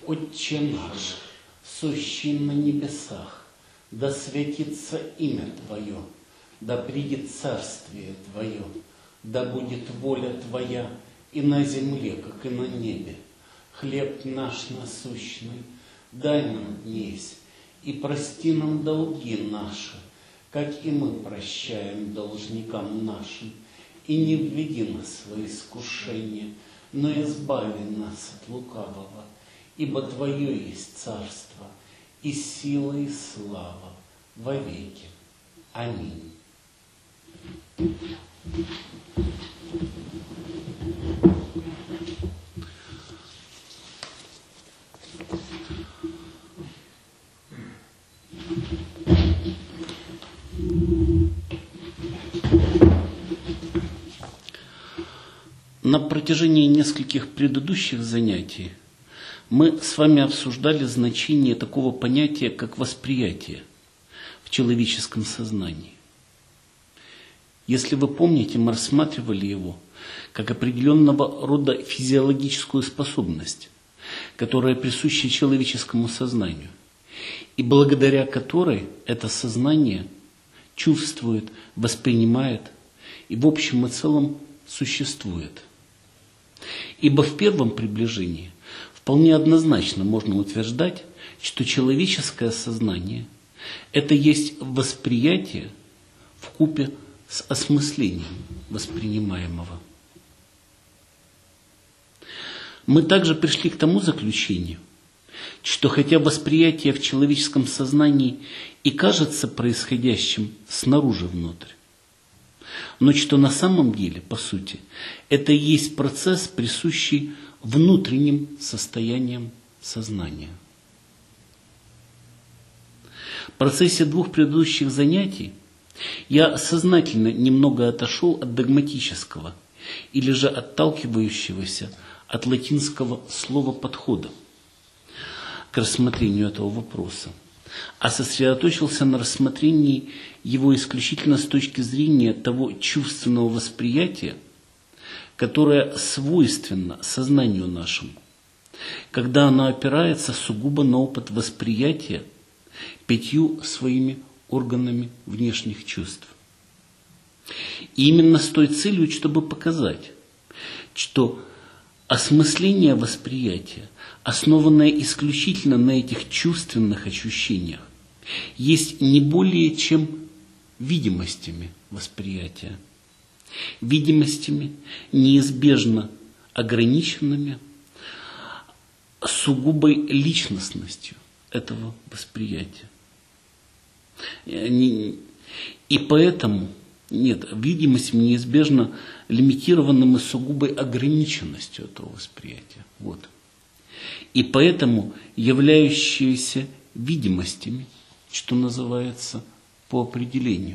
Отче наш, сущий на небесах, да святится имя Твое, да придет царствие Твое, да будет воля Твоя и на земле, как и на небе. Хлеб наш насущный дай нам днесь, и прости нам долги наши, как и мы прощаем должникам нашим. И не введи нас в искушение, но избави нас от лукавого. Ибо Твое есть царство, и сила, и слава вовеки. Аминь. На протяжении нескольких предыдущих занятий мы с вами обсуждали значение такого понятия, как восприятие в человеческом сознании. Если вы помните, мы рассматривали его как определенного рода физиологическую способность, которая присуща человеческому сознанию, и благодаря которой это сознание чувствует, воспринимает и в общем и целом существует. Ибо в первом приближении вполне однозначно можно утверждать, что человеческое сознание – это есть восприятие вкупе с осмыслением воспринимаемого. Мы также пришли к тому заключению, что хотя восприятие в человеческом сознании и кажется происходящим снаружи внутрь, но что на самом деле, по сути, это и есть процесс, присущий внутренним состояниям сознания. В процессе двух предыдущих занятий я сознательно немного отошел от догматического или же отталкивающегося от латинского слова подхода к рассмотрению этого вопроса, а сосредоточился на рассмотрении его исключительно с точки зрения того чувственного восприятия, которое свойственно сознанию нашему, когда оно опирается сугубо на опыт восприятия 5 своими органами внешних чувств. И именно с той целью, чтобы показать, что осмысление восприятия, основанное исключительно на этих чувственных ощущениях, есть не более чем видимостями восприятия. Видимостями, неизбежно ограниченными сугубой личностностью этого восприятия. И поэтому, видимость неизбежно лимитированным и сугубой ограниченностью этого восприятия. Вот. И поэтому являющиеся видимостями, что называется, по определению.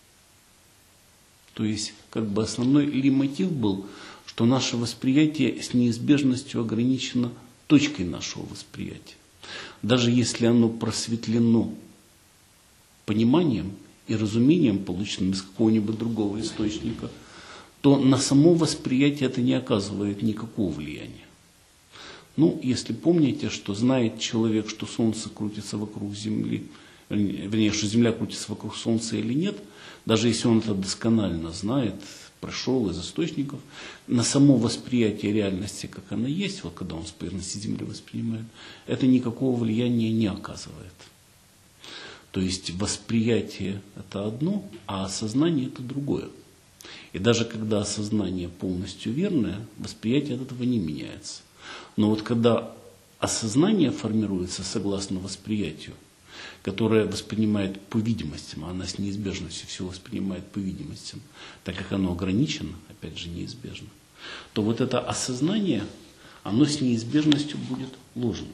То есть, как бы основной мотив был, что наше восприятие с неизбежностью ограничено точкой нашего восприятия. Даже если оно просветлено пониманием и разумением, полученным из какого-нибудь другого источника, то на само восприятие это не оказывает никакого влияния. Если помните, что знает человек, что Солнце крутится вокруг Земли, вернее, что Земля крутится вокруг Солнца или нет, даже если он это досконально знает, прошел из источников, на само восприятие реальности, как она есть, вот когда он с поверхности Земли воспринимает, это никакого влияния не оказывает. То есть восприятие – это одно, а осознание – это другое. И даже когда осознание полностью верное, восприятие от этого не меняется. Но вот когда осознание формируется согласно восприятию, которое воспринимает по видимостям, а она с неизбежностью все воспринимает по видимостям, так как оно ограничено, опять же неизбежно, то вот это осознание, оно с неизбежностью будет ложным.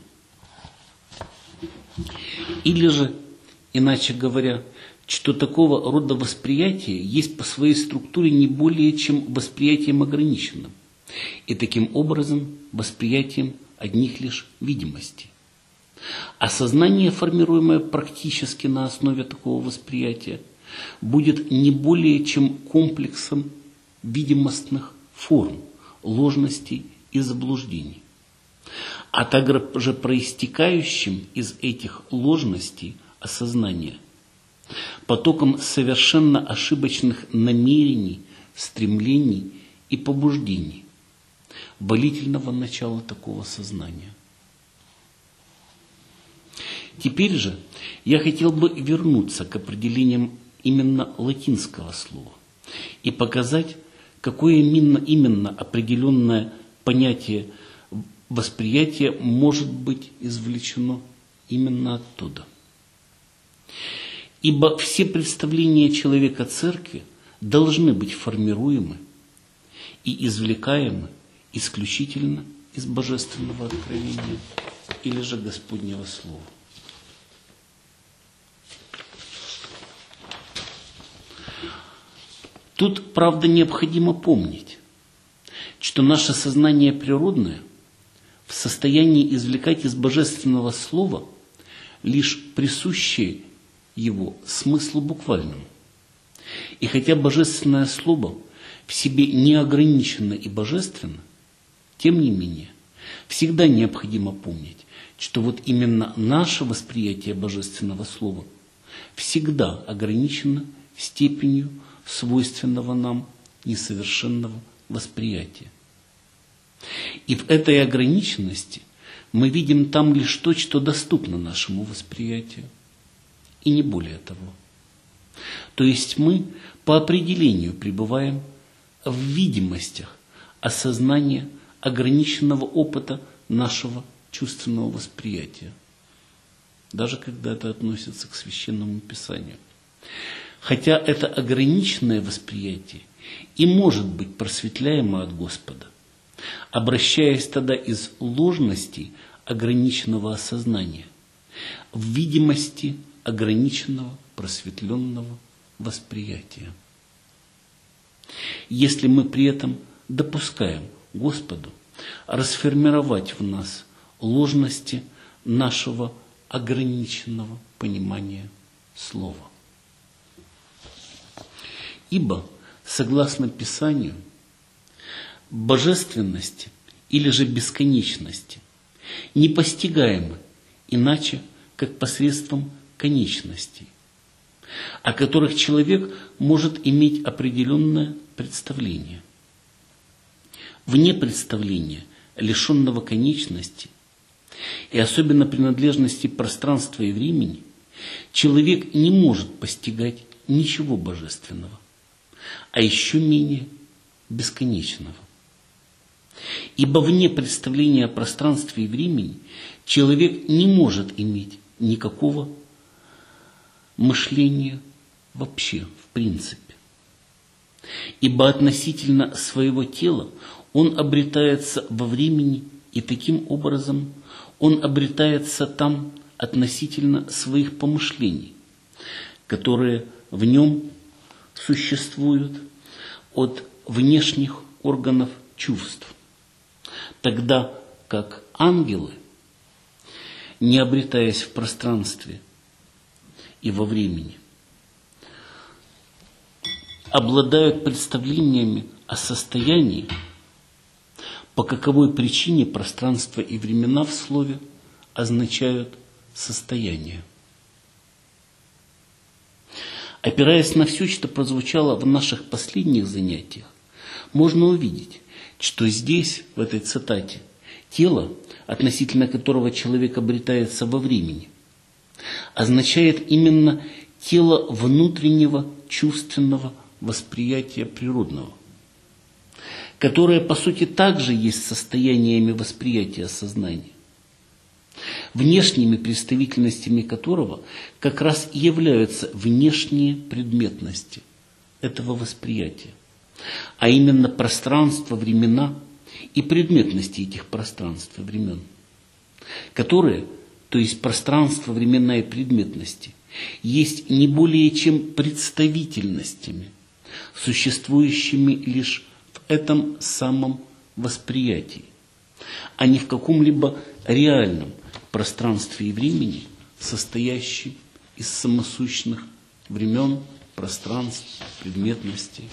Или же, иначе говоря, что такого рода восприятие есть по своей структуре не более чем восприятием ограниченным, и таким образом восприятием одних лишь видимостей. А сознание, формируемое практически на основе такого восприятия, будет не более чем комплексом видимостных форм, ложностей и заблуждений. а также проистекающим из этих ложностей осознания, потоком совершенно ошибочных намерений, стремлений и побуждений, валительного начала такого сознания. Теперь же я хотел бы вернуться к определениям именно латинского слова и показать, какое именно определенное понятие восприятия может быть извлечено именно оттуда. Ибо все представления человека церкви должны быть формируемы и извлекаемы исключительно из божественного откровения или же Господнего Слова. Тут, правда, необходимо помнить, что наше сознание природное в состоянии извлекать из Божественного Слова лишь присущее его смыслу буквальному. И хотя Божественное Слово в себе неограниченно и божественно, тем не менее, всегда необходимо помнить, что вот именно наше восприятие Божественного Слова всегда ограничено степенью свойственного нам несовершенного восприятия. И в этой ограниченности мы видим там лишь то, что доступно нашему восприятию, и не более того. То есть мы по определению пребываем в видимостях осознания ограниченного опыта нашего чувственного восприятия, даже когда это относится к Священному Писанию. Хотя это ограниченное восприятие и может быть просветляемо от Господа, обращаясь тогда из ложностей ограниченного осознания в видимости ограниченного просветленного восприятия. Если мы при этом допускаем Господу расформировать в нас ложности нашего ограниченного понимания Слова. Ибо, согласно Писанию, божественности или же бесконечности не постигаемы иначе, как посредством конечностей, о которых человек может иметь определенное представление. Вне представления, лишенного конечности, и особенно принадлежности пространства и времени, человек не может постигать ничего божественного, а еще менее бесконечного. Ибо вне представления о пространстве и времени человек не может иметь никакого мышления вообще, в принципе. Ибо относительно своего тела он обретается во времени, и таким образом он обретается там относительно своих помышлений, которые в нем существуют от внешних органов чувств, тогда как ангелы, не обретаясь в пространстве и во времени, обладают представлениями о состоянии, по каковой причине пространство и времена в слове означают состояние. Опираясь на все, что прозвучало в наших последних занятиях, можно увидеть, что здесь, в этой цитате, тело, относительно которого человек обретается во времени, означает именно тело внутреннего чувственного восприятия природного, которое, по сути, также есть состояниями восприятия сознания, внешними представительностями которого как раз и являются внешние предметности этого восприятия, а именно пространство, времена и предметности этих пространств и времен, которые, то есть пространство, времена и предметности, есть не более чем представительностями, существующими лишь в этом самом восприятии, а не в каком-либо реальном пространстве и времени, состоящем из самосущных времен, пространств, предметностей.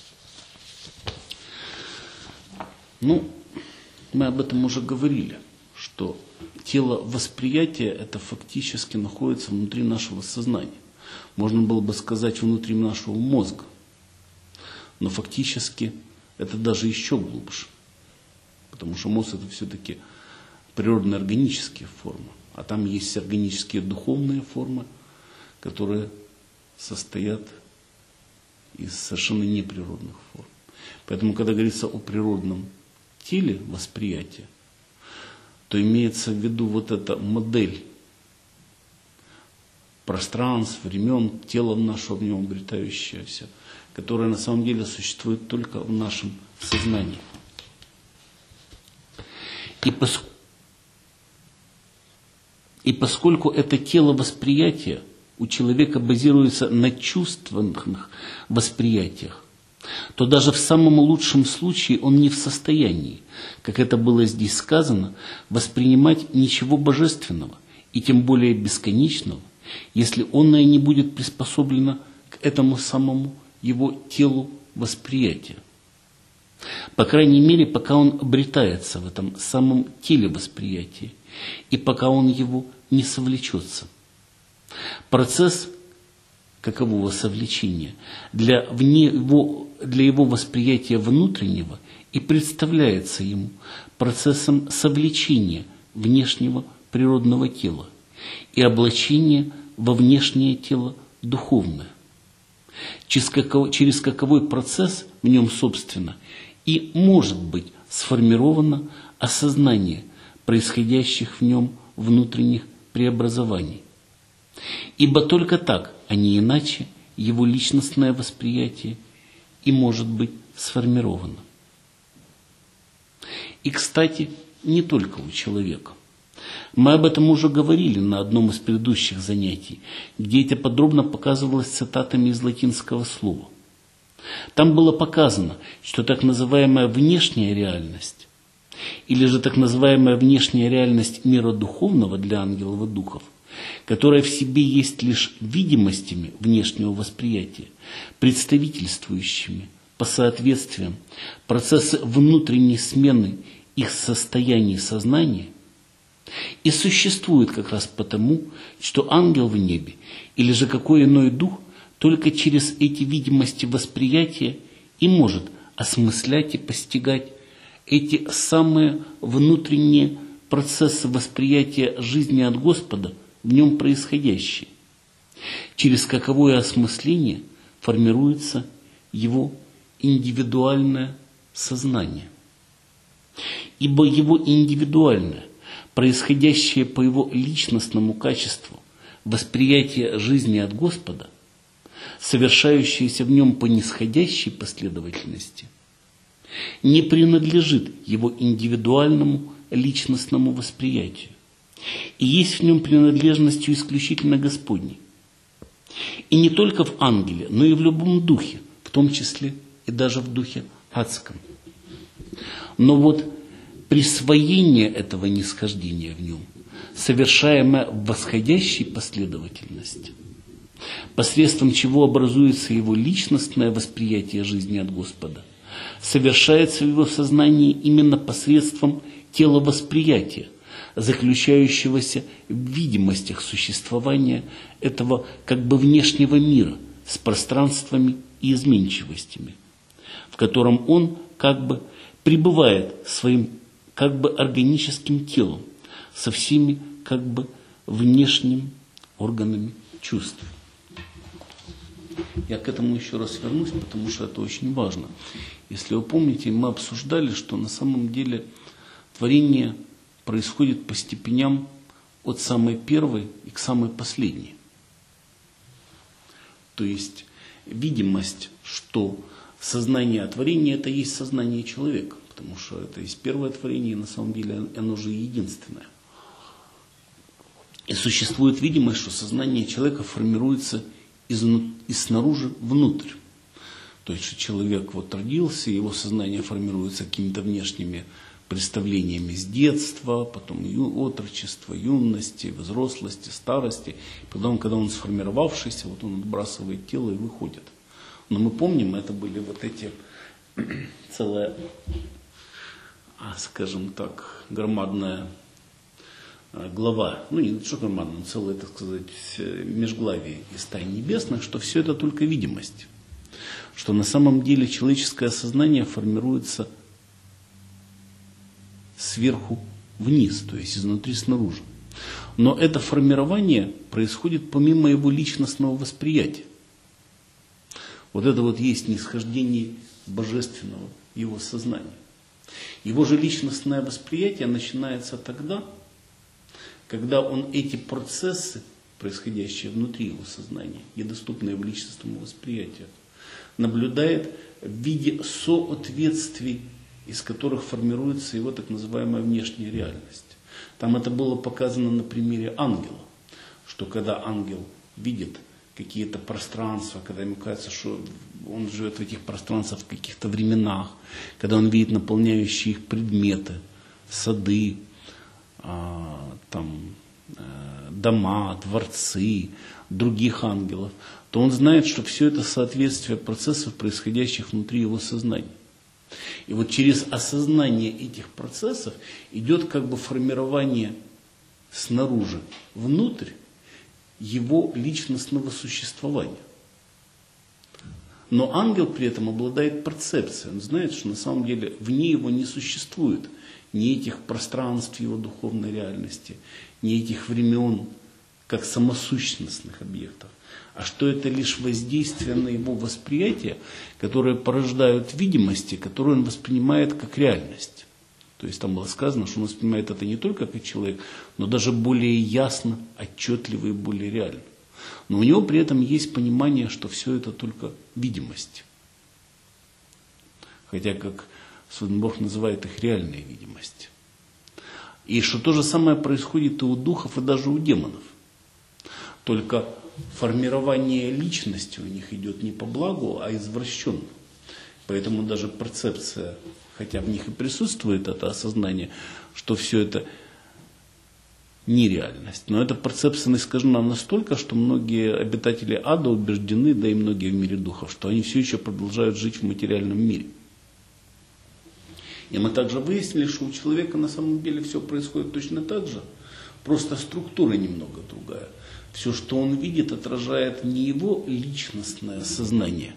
Мы об этом уже говорили, что тело восприятия это фактически находится внутри нашего сознания. Можно было бы сказать внутри нашего мозга. Но фактически это даже еще глубже. Потому что мозг это все-таки природные органические формы. А там есть органические духовные формы, которые состоят из совершенно неприродных форм. Поэтому, когда говорится о природном теле восприятия, то имеется в виду вот эта модель пространств, времен, тела нашего в нем обретающегося, которая на самом деле существует только в нашем сознании. И поскольку это тело восприятия у человека базируется на чувственных восприятиях, то даже в самом лучшем случае он не в состоянии, как это было здесь сказано, воспринимать ничего божественного и тем более бесконечного, если оно не будет приспособлено к этому самому его телу восприятия. По крайней мере, пока он обретается в этом самом теле восприятия, и пока он его не совлечется. Процесс какового совлечения для его восприятия внутреннего и представляется ему процессом совлечения внешнего природного тела и облачения во внешнее тело духовное, через каковой процесс в нем, собственно, и может быть сформировано осознание происходящих в нем внутренних преобразований. Ибо только так, а не иначе, его личностное восприятие и может быть сформировано. И, кстати, не только у человека. Мы об этом уже говорили на одном из предыдущих занятий, где это подробно показывалось цитатами из латинского слова. Там было показано, что так называемая внешняя реальность, или же так называемая внешняя реальность мира духовного для ангелов и духов, которая в себе есть лишь видимостями внешнего восприятия, представительствующими по соответствиям процессы внутренней смены их состояний сознания, и существует как раз потому, что ангел в небе или же какой иной дух только через эти видимости восприятия и может осмыслять и постигать эти самые внутренние процессы восприятия жизни от Господа в нем происходящие, через каковое осмысление формируется его индивидуальное сознание. Ибо его индивидуальное, происходящее по его личностному качеству восприятие жизни от Господа, совершающееся в нем по нисходящей последовательности, не принадлежит его индивидуальному личностному восприятию и есть в нем принадлежностью исключительно Господней. И не только в ангеле, но и в любом духе, в том числе и даже в духе адском. Но вот присвоение этого нисхождения в нем, совершаемое в восходящей последовательности, посредством чего образуется его личностное восприятие жизни от Господа, совершается в его сознании именно посредством теловосприятия, заключающегося в видимостях существования этого как бы внешнего мира с пространствами и изменчивостями, в котором он как бы пребывает своим как бы органическим телом со всеми как бы внешними органами чувств. Я к этому еще раз вернусь, потому что это очень важно. Если вы помните, мы обсуждали, что на самом деле творение происходит по степеням от самой первой и к самой последней. То есть видимость, что сознание творения это есть сознание человека, потому что это есть первое творение, и на самом деле оно же единственное. И существует видимость, что сознание человека формируется из снаружи внутрь. То есть, что человек вот родился, его сознание формируется какими-то внешними представлениями с детства, потом отрочества, юности, взрослости, старости. Потом, когда он сформировавшийся, вот он отбрасывает тело и выходит. Но мы помним, это были вот эти целая, скажем так, громадная глава, ну не Шукерман, но целое, так сказать, межглавие из тайн небесных, что все это только видимость. Что на самом деле человеческое сознание формируется сверху вниз, то есть изнутри снаружи. Но это формирование происходит помимо его личностного восприятия. Вот это вот есть нисхождение божественного его сознания. Его же личностное восприятие начинается тогда, когда он эти процессы, происходящие внутри его сознания, недоступные его личностному восприятию, наблюдает в виде соответствий, из которых формируется его так называемая внешняя реальность. Там это было показано на примере ангела, что когда ангел видит какие-то пространства, когда ему кажется, что он живет в этих пространствах в каких-то временах, когда он видит наполняющие их предметы, сады, дома, дворцы, других ангелов, то он знает, что все это соответствие процессов, происходящих внутри его сознания. И вот через осознание этих процессов идет как бы формирование снаружи внутрь его личностного существования. Но ангел при этом обладает перцепцией. Он знает, что на самом деле вне его не существует ни этих пространств его духовной реальности, ни этих времен, как самосущностных объектов, а что это лишь воздействие на его восприятие, которое порождают видимости, которые он воспринимает как реальность. То есть там было сказано, что он воспринимает это не только как человек, но даже более ясно, отчетливо и более реально. Но у него при этом есть понимание, что все это только видимость. Хотя, как Святослав называет их реальная видимость. И что то же самое происходит и у духов, и даже у демонов. Только формирование личности у них идет не по благу, а извращенно. Поэтому даже перцепция, хотя в них и присутствует это осознание, что все это нереальность. Но эта перцепция искажена настолько, что многие обитатели ада убеждены, да и многие в мире духов, что они все еще продолжают жить в материальном мире. И мы также выяснили, что у человека на самом деле все происходит точно так же, просто структура немного другая. Все, что он видит, отражает не его личностное сознание,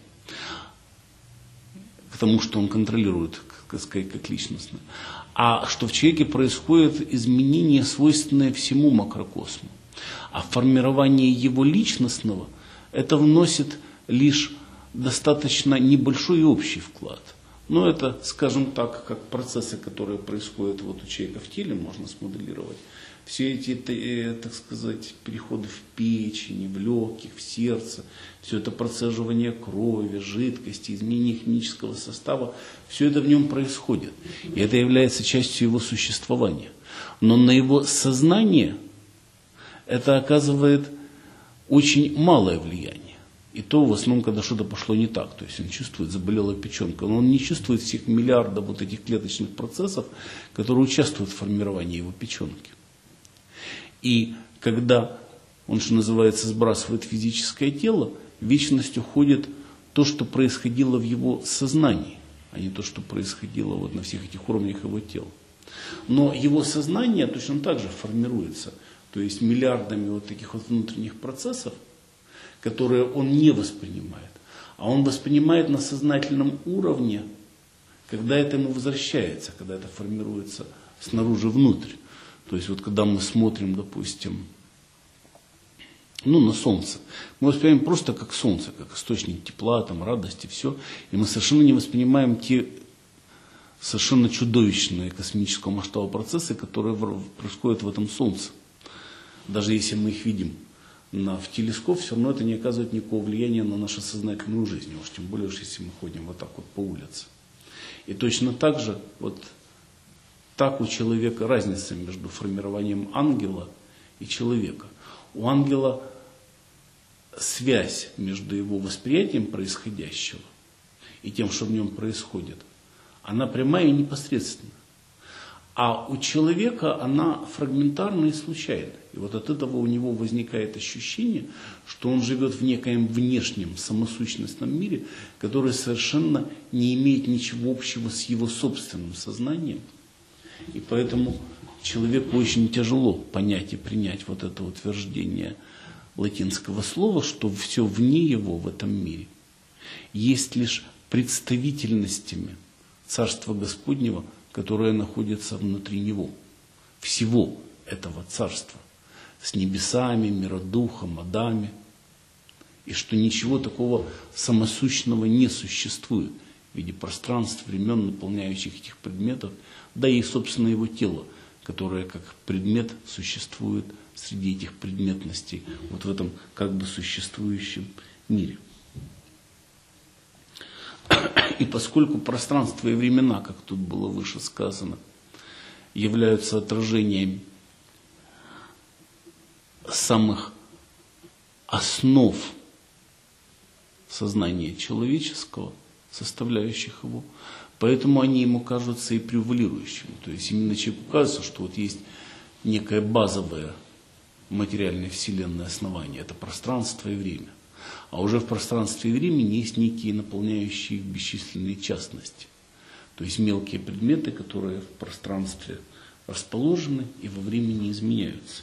к тому, что он контролирует, так сказать, как личностное, а что в человеке происходит изменение, свойственное всему макрокосму. А формирование его личностного, это вносит лишь достаточно небольшой общий вклад. Но это, скажем так, как процессы, которые происходят вот у человека в теле, можно смоделировать. Все эти, так сказать, переходы в печень, в легких, в сердце, все это процеживание крови, жидкости, изменение химического состава, все это в нем происходит. И это является частью его существования. Но на его сознание это оказывает очень малое влияние. И то в основном, когда что-то пошло не так. То есть он чувствует, заболела печенка, но он не чувствует всех миллиардов вот этих клеточных процессов, которые участвуют в формировании его печенки. И когда он, что называется, сбрасывает физическое тело, в вечность уходит то, что происходило в его сознании, а не то, что происходило вот на всех этих уровнях его тела. Но его сознание точно так же формируется, то есть миллиардами вот таких вот внутренних процессов, которые он не воспринимает. А он воспринимает на сознательном уровне, когда это ему возвращается, когда это формируется снаружи внутрь. То есть вот когда мы смотрим, допустим, на солнце, мы воспринимаем просто как солнце, как источник тепла, там, радости, все. И мы совершенно не воспринимаем те совершенно чудовищные космического масштаба процессы, которые происходят в этом солнце. Даже если мы их видим в телескоп, все равно это не оказывает никакого влияния на нашу сознательную жизнь, уж тем более, если мы ходим вот так вот по улице. И точно так же, вот так у человека разница между формированием ангела и человека. У ангела связь между его восприятием происходящего и тем, что в нем происходит, она прямая и непосредственная. А у человека она фрагментарна и случайна. И вот от этого у него возникает ощущение, что он живет в некоем внешнем самосущностном мире, который совершенно не имеет ничего общего с его собственным сознанием. И поэтому человеку очень тяжело понять и принять вот это утверждение латинского слова, что все вне его в этом мире есть лишь представительностями Царства Господнего, которое находится внутри него, всего этого Царства, с небесами, миродухом, адами, и что ничего такого самосущного не существует в виде пространств, времен, наполняющих этих предметов, да и, собственно, его тело, которое как предмет существует среди этих предметностей, вот в этом как бы существующем мире. И поскольку пространство и времена, как тут было выше сказано, являются отражением самых основ сознания человеческого, составляющих его, поэтому они ему кажутся и превалирующими. То есть именно человеку кажется, что вот есть некое базовое материальное вселенное основание, это пространство и время. А уже в пространстве и времени есть некие наполняющие их бесчисленные частности. То есть мелкие предметы, которые в пространстве расположены и во времени изменяются.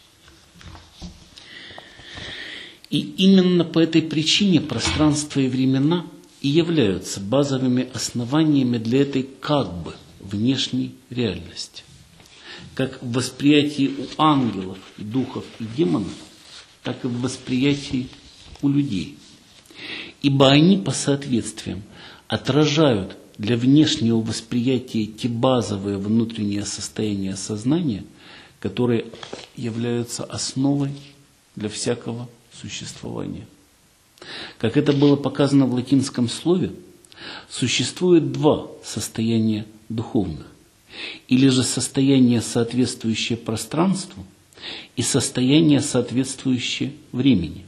И именно по этой причине пространство и времена и являются базовыми основаниями для этой как бы внешней реальности. Как в восприятии у ангелов, духов и демонов, так и в восприятии у людей. Ибо они по соответствиям отражают для внешнего восприятия те базовые внутренние состояния сознания, которые являются основой для всякого существования. Как это было показано в латинском слове, существует два состояния духовных. Или же состояние, соответствующее пространству, и состояние, соответствующее времени.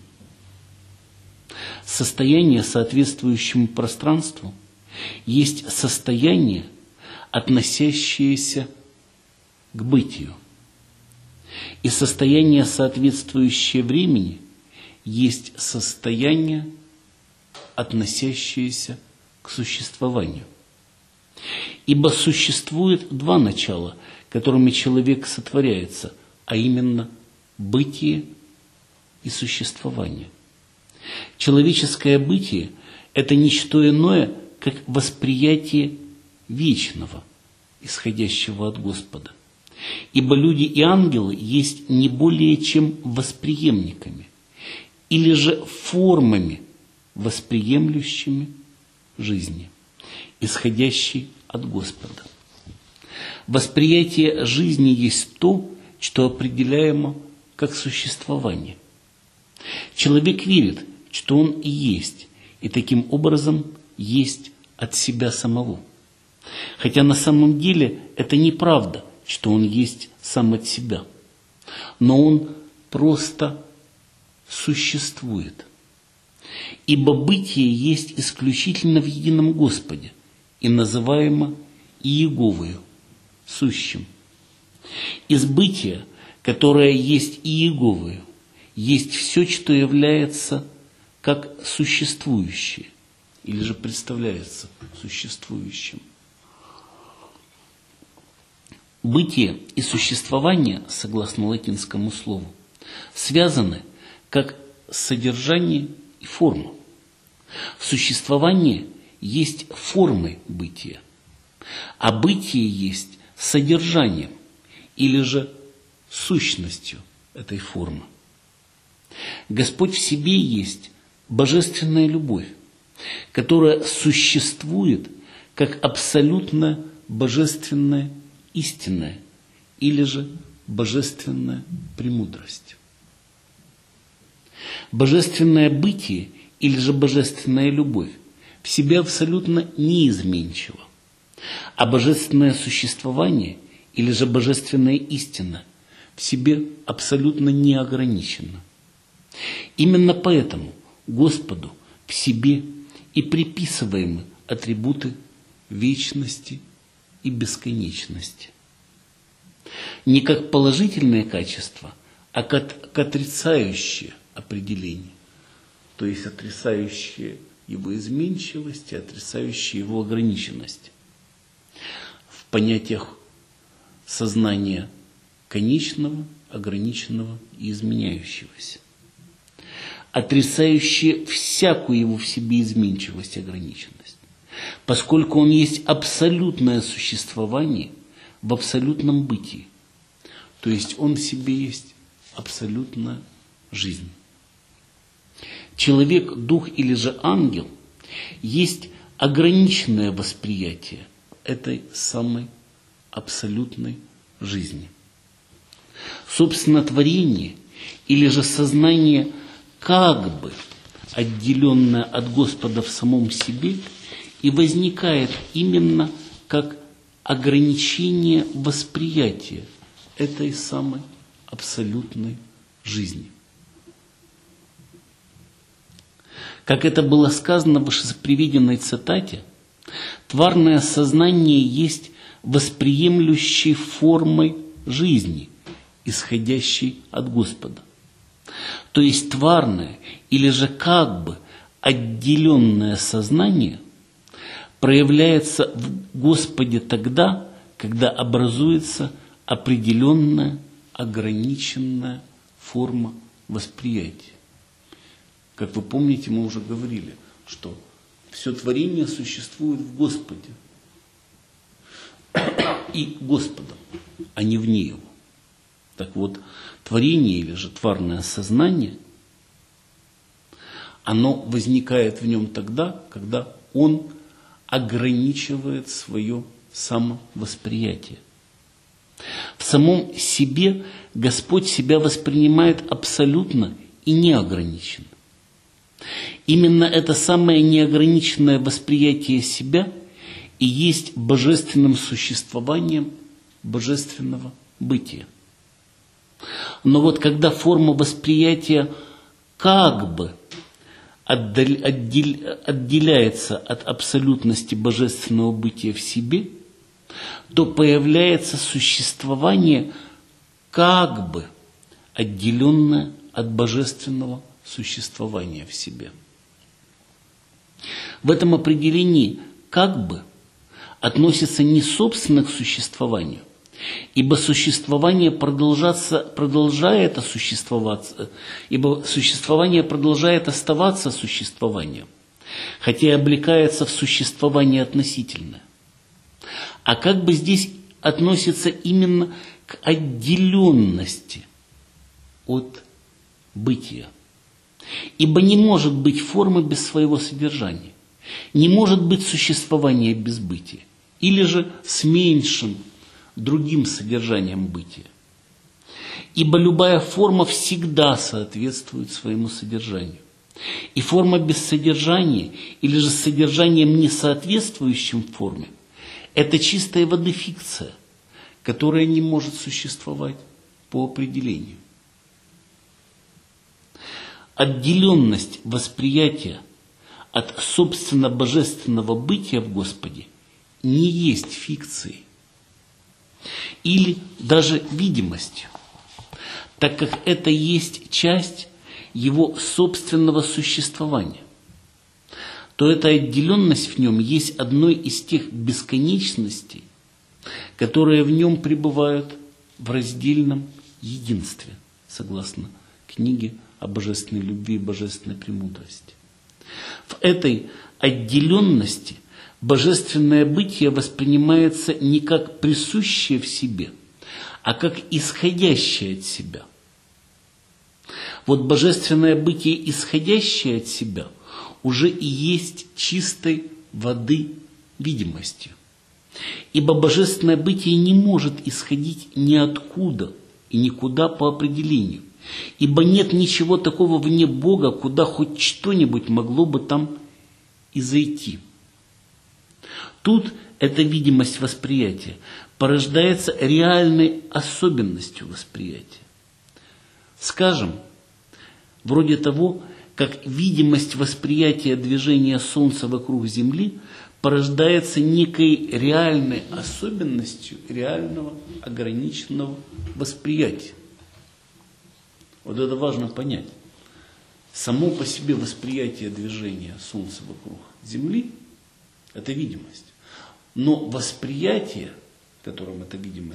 Состояние, соответствующему пространству, есть состояние, относящееся к бытию. И состояние, соответствующее времени, есть состояние, относящееся к существованию. Ибо существует два начала, которыми человек сотворяется, а именно бытие и существование. Человеческое бытие – это не что иное, как восприятие вечного, исходящего от Господа. Ибо люди и ангелы есть не более чем восприемниками, или же формами, восприемлющими жизни, исходящей от Господа. Восприятие жизни есть то, что определяемо как существование. Человек верит, что он и есть, и таким образом есть от себя самого. Хотя на самом деле это неправда, что он есть сам от себя. Но он просто существует. Ибо бытие есть исключительно в едином Господе и называемо Иеговою, сущим. Из бытия, которое есть Иеговою, есть все, что является как существующее, или же представляется существующим. Бытие и существование, согласно латинскому слову, связаны как содержание и форма. Существование есть формой бытия, а бытие есть содержанием или же сущностью этой формы. Господь в себе есть божественная любовь, которая существует как абсолютно божественная истинная или же божественная премудрость. Божественное бытие или же божественная любовь в себе абсолютно неизменчива, а божественное существование или же божественная истина в себе абсолютно неограничена. Именно поэтому Господу в себе и приписываемы атрибуты вечности и бесконечности. Не как положительные качества, а как отрицающие определение, то есть отрицающие его изменчивость и отрицающие его ограниченность. В понятиях сознания конечного, ограниченного и изменяющегося, отрицающее всякую его в себе изменчивость и ограниченность, поскольку он есть абсолютное существование в абсолютном бытии, то есть он в себе есть абсолютная жизнь. Человек, дух или же ангел есть ограниченное восприятие этой самой абсолютной жизни. Собственно, творение или же сознание, как бы отделенное от Господа в самом себе, и возникает именно как ограничение восприятия этой самой абсолютной жизни. Как это было сказано в вышеприведенной цитате, тварное сознание есть восприемлющей формой жизни, исходящей от Господа. То есть тварное или же как бы отделенное сознание проявляется в Господе тогда, когда образуется определенная, ограниченная форма восприятия. Как вы помните, мы уже говорили, что все творение существует в Господе и Господом, а не вне Его. Так вот, творение или же тварное сознание, оно возникает в нем тогда, когда он ограничивает свое самовосприятие. В самом себе Господь себя воспринимает абсолютно и неограниченно. Именно это самое неограниченное восприятие себя и есть божественным существованием божественного бытия. Но вот когда форма восприятия как бы отделяется от абсолютности божественного бытия в себе, то появляется существование как бы отделенное от божественного существования в себе. В этом определении как бы относится не собственно к существованию, ибо существование продолжает оставаться существованием, хотя и облекается в существование относительное. А как бы здесь относится именно к отделенности от бытия. Ибо не может быть формы без своего содержания, не может быть существования без бытия, или же с меньшим другим содержанием бытия. Ибо любая форма всегда соответствует своему содержанию. И форма без содержания, или же с содержанием не соответствующим форме, это чистая воды фикция, которая не может существовать по определению. Отделенность восприятия от собственно божественного бытия в Господе не есть фикцией или даже видимостью, так как это есть часть его собственного существования, то эта отделенность в нем есть одной из тех бесконечностей, которые в нем пребывают в раздельном единстве, согласно книге о божественной любви и божественной премудрости. В этой отделенности божественное бытие воспринимается не как присущее в себе, а как исходящее от себя. Вот божественное бытие, исходящее от себя, уже и есть чистой воды видимостью. Ибо божественное бытие не может исходить ниоткуда и никуда по определению. Ибо нет ничего такого вне Бога, куда хоть что-нибудь могло бы там и зайти. Тут эта видимость восприятия порождается реальной особенностью восприятия. Скажем, вроде того, как видимость восприятия движения Солнца вокруг Земли порождается некой реальной особенностью реального ограниченного восприятия. Вот это важно понять. Само по себе восприятие движения Солнца вокруг Земли – это видимость. Но восприятие, которым эта видимость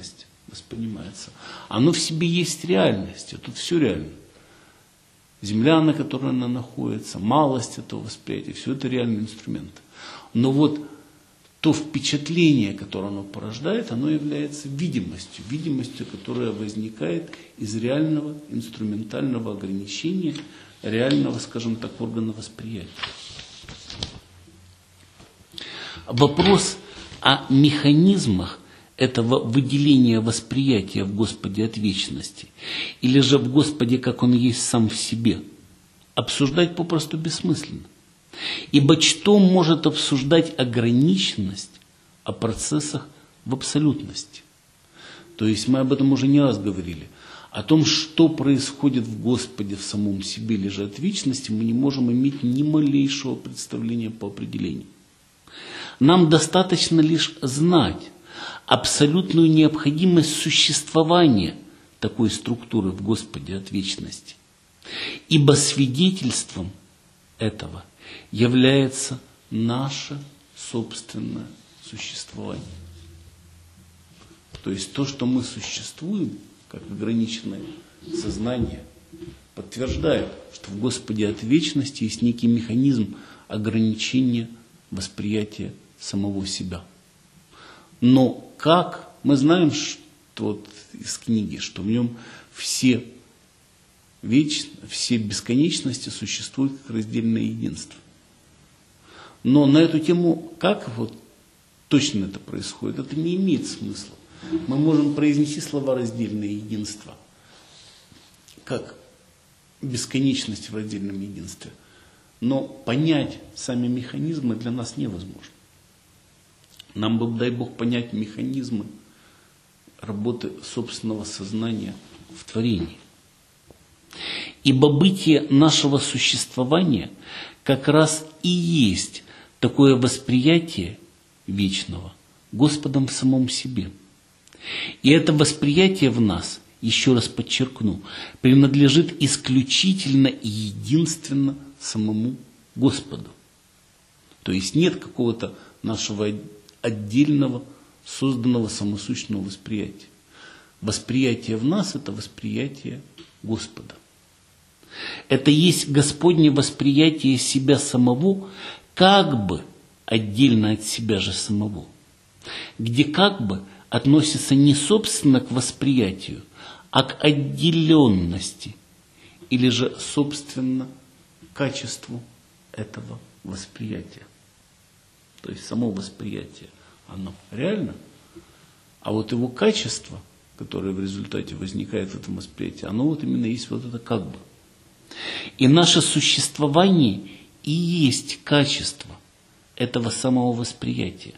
воспринимается. Оно в себе есть реальность, и тут все реально. Земля, на которой она находится, малость этого восприятия, все это реальные инструменты. Но вот то впечатление, которое оно порождает, оно является видимостью, которая возникает из реального инструментального ограничения, реального, скажем так, органа восприятия. Вопрос о механизмах этого выделения восприятия в Господе от вечности, или же в Господе, как Он есть сам в себе, обсуждать попросту бессмысленно. Ибо что может обсуждать ограниченность о процессах в абсолютности? То есть мы об этом уже не раз говорили. О том, что происходит в Господе в самом себе, или же от вечности, мы не можем иметь ни малейшего представления по определению. Нам достаточно лишь знать абсолютную необходимость существования такой структуры в Господе от вечности. Ибо свидетельством этого является наше собственное существование. То есть то, что мы существуем, как ограниченное сознание, подтверждает, что в Господе от вечности есть некий механизм ограничения восприятия самого себя. Но как? Мы знаем, что вот из книги, что в нем все бесконечности существуют как раздельное единство. Но на эту тему, как вот точно это происходит, это не имеет смысла. Мы можем произнести слова «раздельное единство» как бесконечность в раздельном единстве, но понять сами механизмы для нас невозможно. Нам бы, дай Бог, понять механизмы работы собственного сознания в творении. Ибо бытие нашего существования как раз и есть такое восприятие вечного Господом в самом себе. И это восприятие в нас, еще раз подчеркну, принадлежит исключительно и единственно самому Господу. То есть нет какого-то нашего отдельного, созданного самосущного восприятия. Восприятие в нас – это восприятие Господа. Это есть Господне восприятие себя самого, как бы отдельно от себя же самого, где как бы относится не собственно к восприятию, а к отделенности, или же собственно к качеству этого восприятия. То есть само восприятие, оно реально, а вот его качество, которое в результате возникает в этом восприятии, оно вот именно есть вот это как бы. И наше существование и есть качество этого самого восприятия.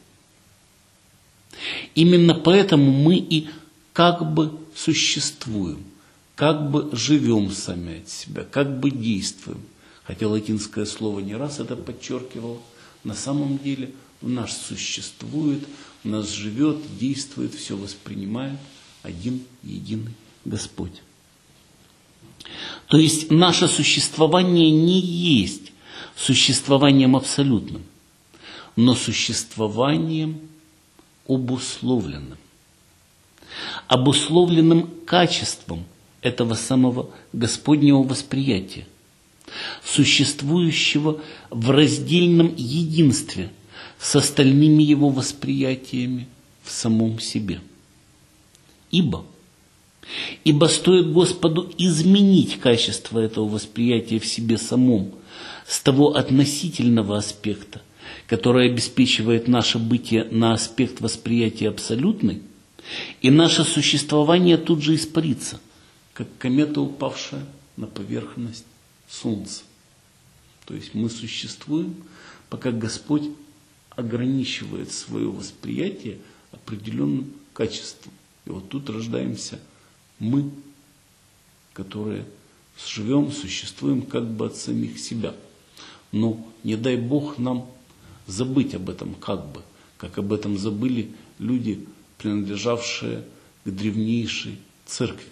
Именно поэтому мы и как бы существуем, как бы живем сами от себя, как бы действуем. Хотя латинское слово не раз это подчеркивало. На самом деле в нас существует, в нас живет, действует, все воспринимает один единый Господь. То есть наше существование не есть существованием абсолютным, но существованием обусловленным. Обусловленным качеством этого самого Господнего восприятия, существующего в раздельном единстве с остальными его восприятиями в самом себе. Ибо стоит Господу изменить качество этого восприятия в себе самом с того относительного аспекта, который обеспечивает наше бытие на аспект восприятия абсолютный, и наше существование тут же испарится, как комета, упавшая на поверхность Солнца. То есть мы существуем, пока Господь ограничивает свое восприятие определенным качеством. И вот тут рождаемся мы, которые живем, существуем как бы от самих себя. Но не дай Бог нам забыть об этом как об этом забыли люди, принадлежавшие к древнейшей церкви.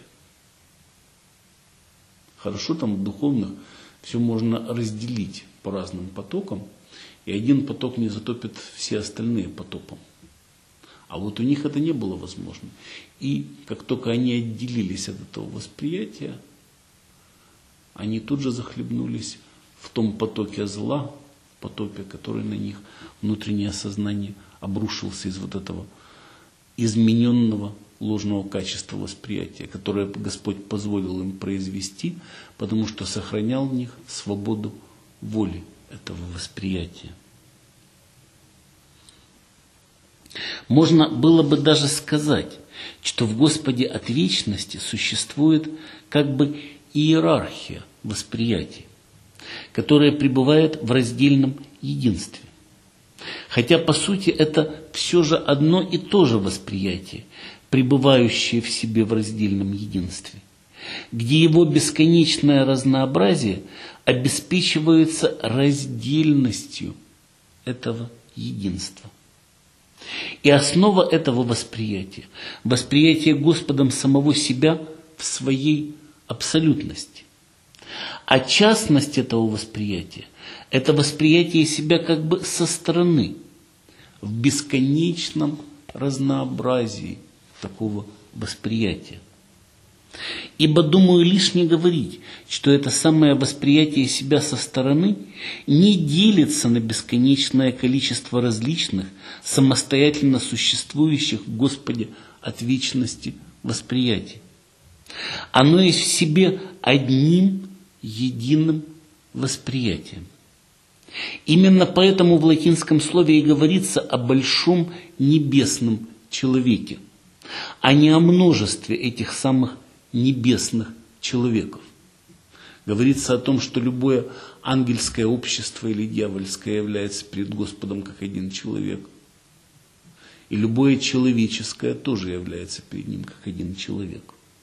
Хорошо, там духовно все можно разделить по разным потокам, и один поток не затопит все остальные потопом. А вот у них это не было возможно. И как только они отделились от этого восприятия, они тут же захлебнулись в том потоке зла, потопе, который на них внутреннее сознание обрушился из вот этого измененного ложного качества восприятия, которое Господь позволил им произвести, потому что сохранял в них свободу воли этого восприятия. Можно было бы даже сказать, что в Господе от вечности существует как бы иерархия восприятий, которая пребывает в раздельном единстве. Хотя по сути это все же одно и то же восприятие, пребывающее в себе в раздельном единстве, где его бесконечное разнообразие обеспечивается раздельностью этого единства. И основа этого восприятия – восприятие Господом самого себя в своей абсолютности. А частность этого восприятия – это восприятие себя как бы со стороны, в бесконечном разнообразии такого восприятия. Ибо, думаю, лишне говорить, что это самое восприятие себя со стороны не делится на бесконечное количество различных, самостоятельно существующих в Господе от вечности восприятий. Оно есть в себе одним единым восприятием. Именно поэтому в латинском слове и говорится о большом небесном человеке, а не о множестве этих самых небесных человеков. Говорится о том, что любое ангельское общество или дьявольское является перед Господом как один человек. И любое человеческое тоже является перед Ним как один человек.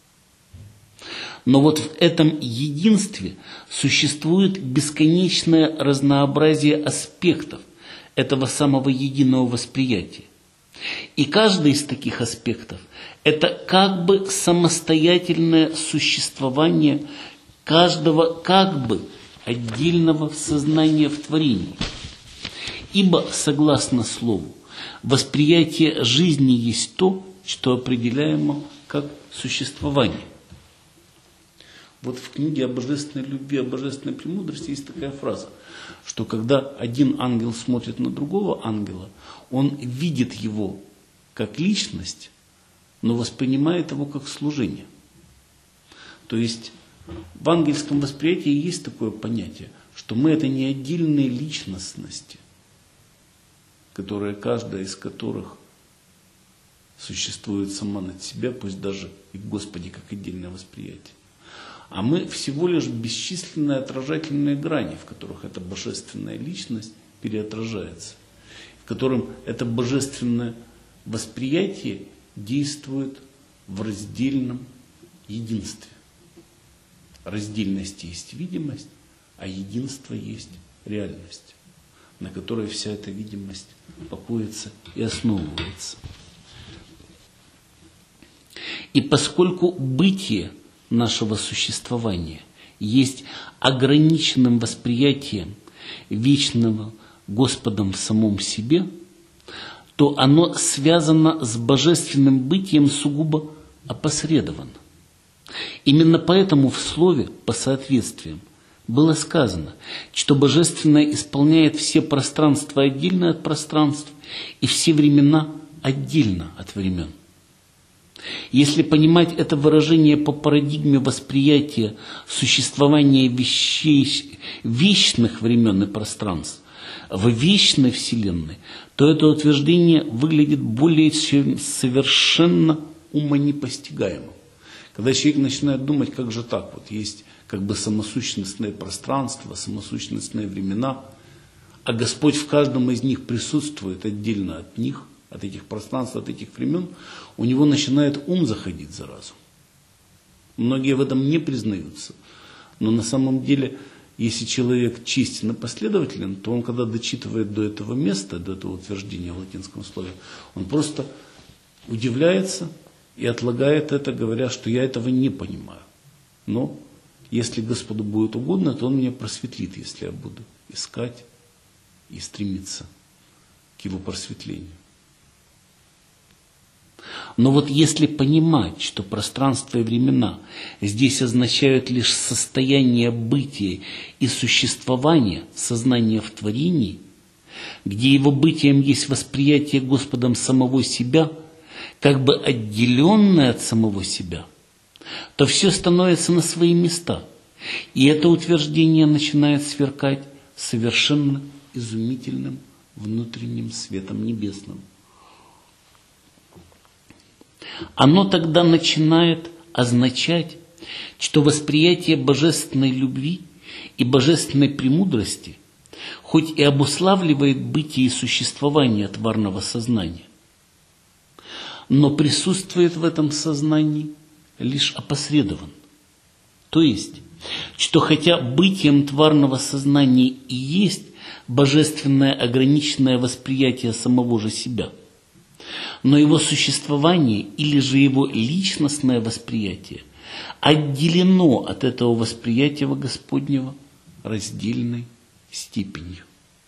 Но вот в этом единстве существует бесконечное разнообразие аспектов этого самого единого восприятия. И каждый из таких аспектов – это как бы самостоятельное существование каждого как бы отдельного сознания в творении. Ибо, согласно слову, восприятие жизни есть то, что определяемо как существование. Вот в книге о божественной любви, о божественной премудрости есть такая фраза, что когда один ангел смотрит на другого ангела, он видит его как личность, но воспринимает его как служение. То есть в ангельском восприятии есть такое понятие, что мы это не отдельные личностности, каждая из которых существует сама над себя, пусть даже и в Господе как отдельное восприятие. А мы всего лишь бесчисленные отражательные грани, в которых эта божественная личность переотражается, в котором это божественное восприятие действует в раздельном единстве. Раздельность есть видимость, а единство есть реальность, на которой вся эта видимость покоится и основывается. И поскольку бытие нашего существования есть ограниченным восприятием вечного Господом в самом себе, то оно связано с божественным бытием сугубо опосредованно. Именно поэтому в слове по соответствиям было сказано, что божественное исполняет все пространства отдельно от пространств и все времена отдельно от времен. Если понимать это выражение по парадигме восприятия существования вещей, вечных времен и пространств в вечной Вселенной, то это утверждение выглядит более чем совершенно умонепостигаемым. Когда человек начинает думать, как же так, вот есть как бы самосущностное пространство, самосущностные времена, а Господь в каждом из них присутствует отдельно от них, от этих пространств, от этих времен, у него начинает ум заходить за разум. Многие в этом не признаются. Но на самом деле, если человек чистен и последователен, то он, когда дочитывает до этого места, до этого утверждения в латинском слове, он просто удивляется и отлагает это, говоря, что я этого не понимаю. Но если Господу будет угодно, то Он меня просветлит, если я буду искать и стремиться к Его просветлению. Но вот если понимать, что пространство и времена здесь означают лишь состояние бытия и существования сознания в творении, где его бытием есть восприятие Господом самого себя, как бы отделенное от самого себя, то все становится на свои места, и это утверждение начинает сверкать совершенно изумительным внутренним светом небесным. Оно тогда начинает означать, что восприятие божественной любви и божественной премудрости хоть и обуславливает бытие и существование тварного сознания, но присутствует в этом сознании лишь опосредованно. То есть, что хотя бытием тварного сознания и есть божественное ограниченное восприятие самого же себя, но его существование или же его личностное восприятие отделено от этого восприятия Господнего раздельной степенью.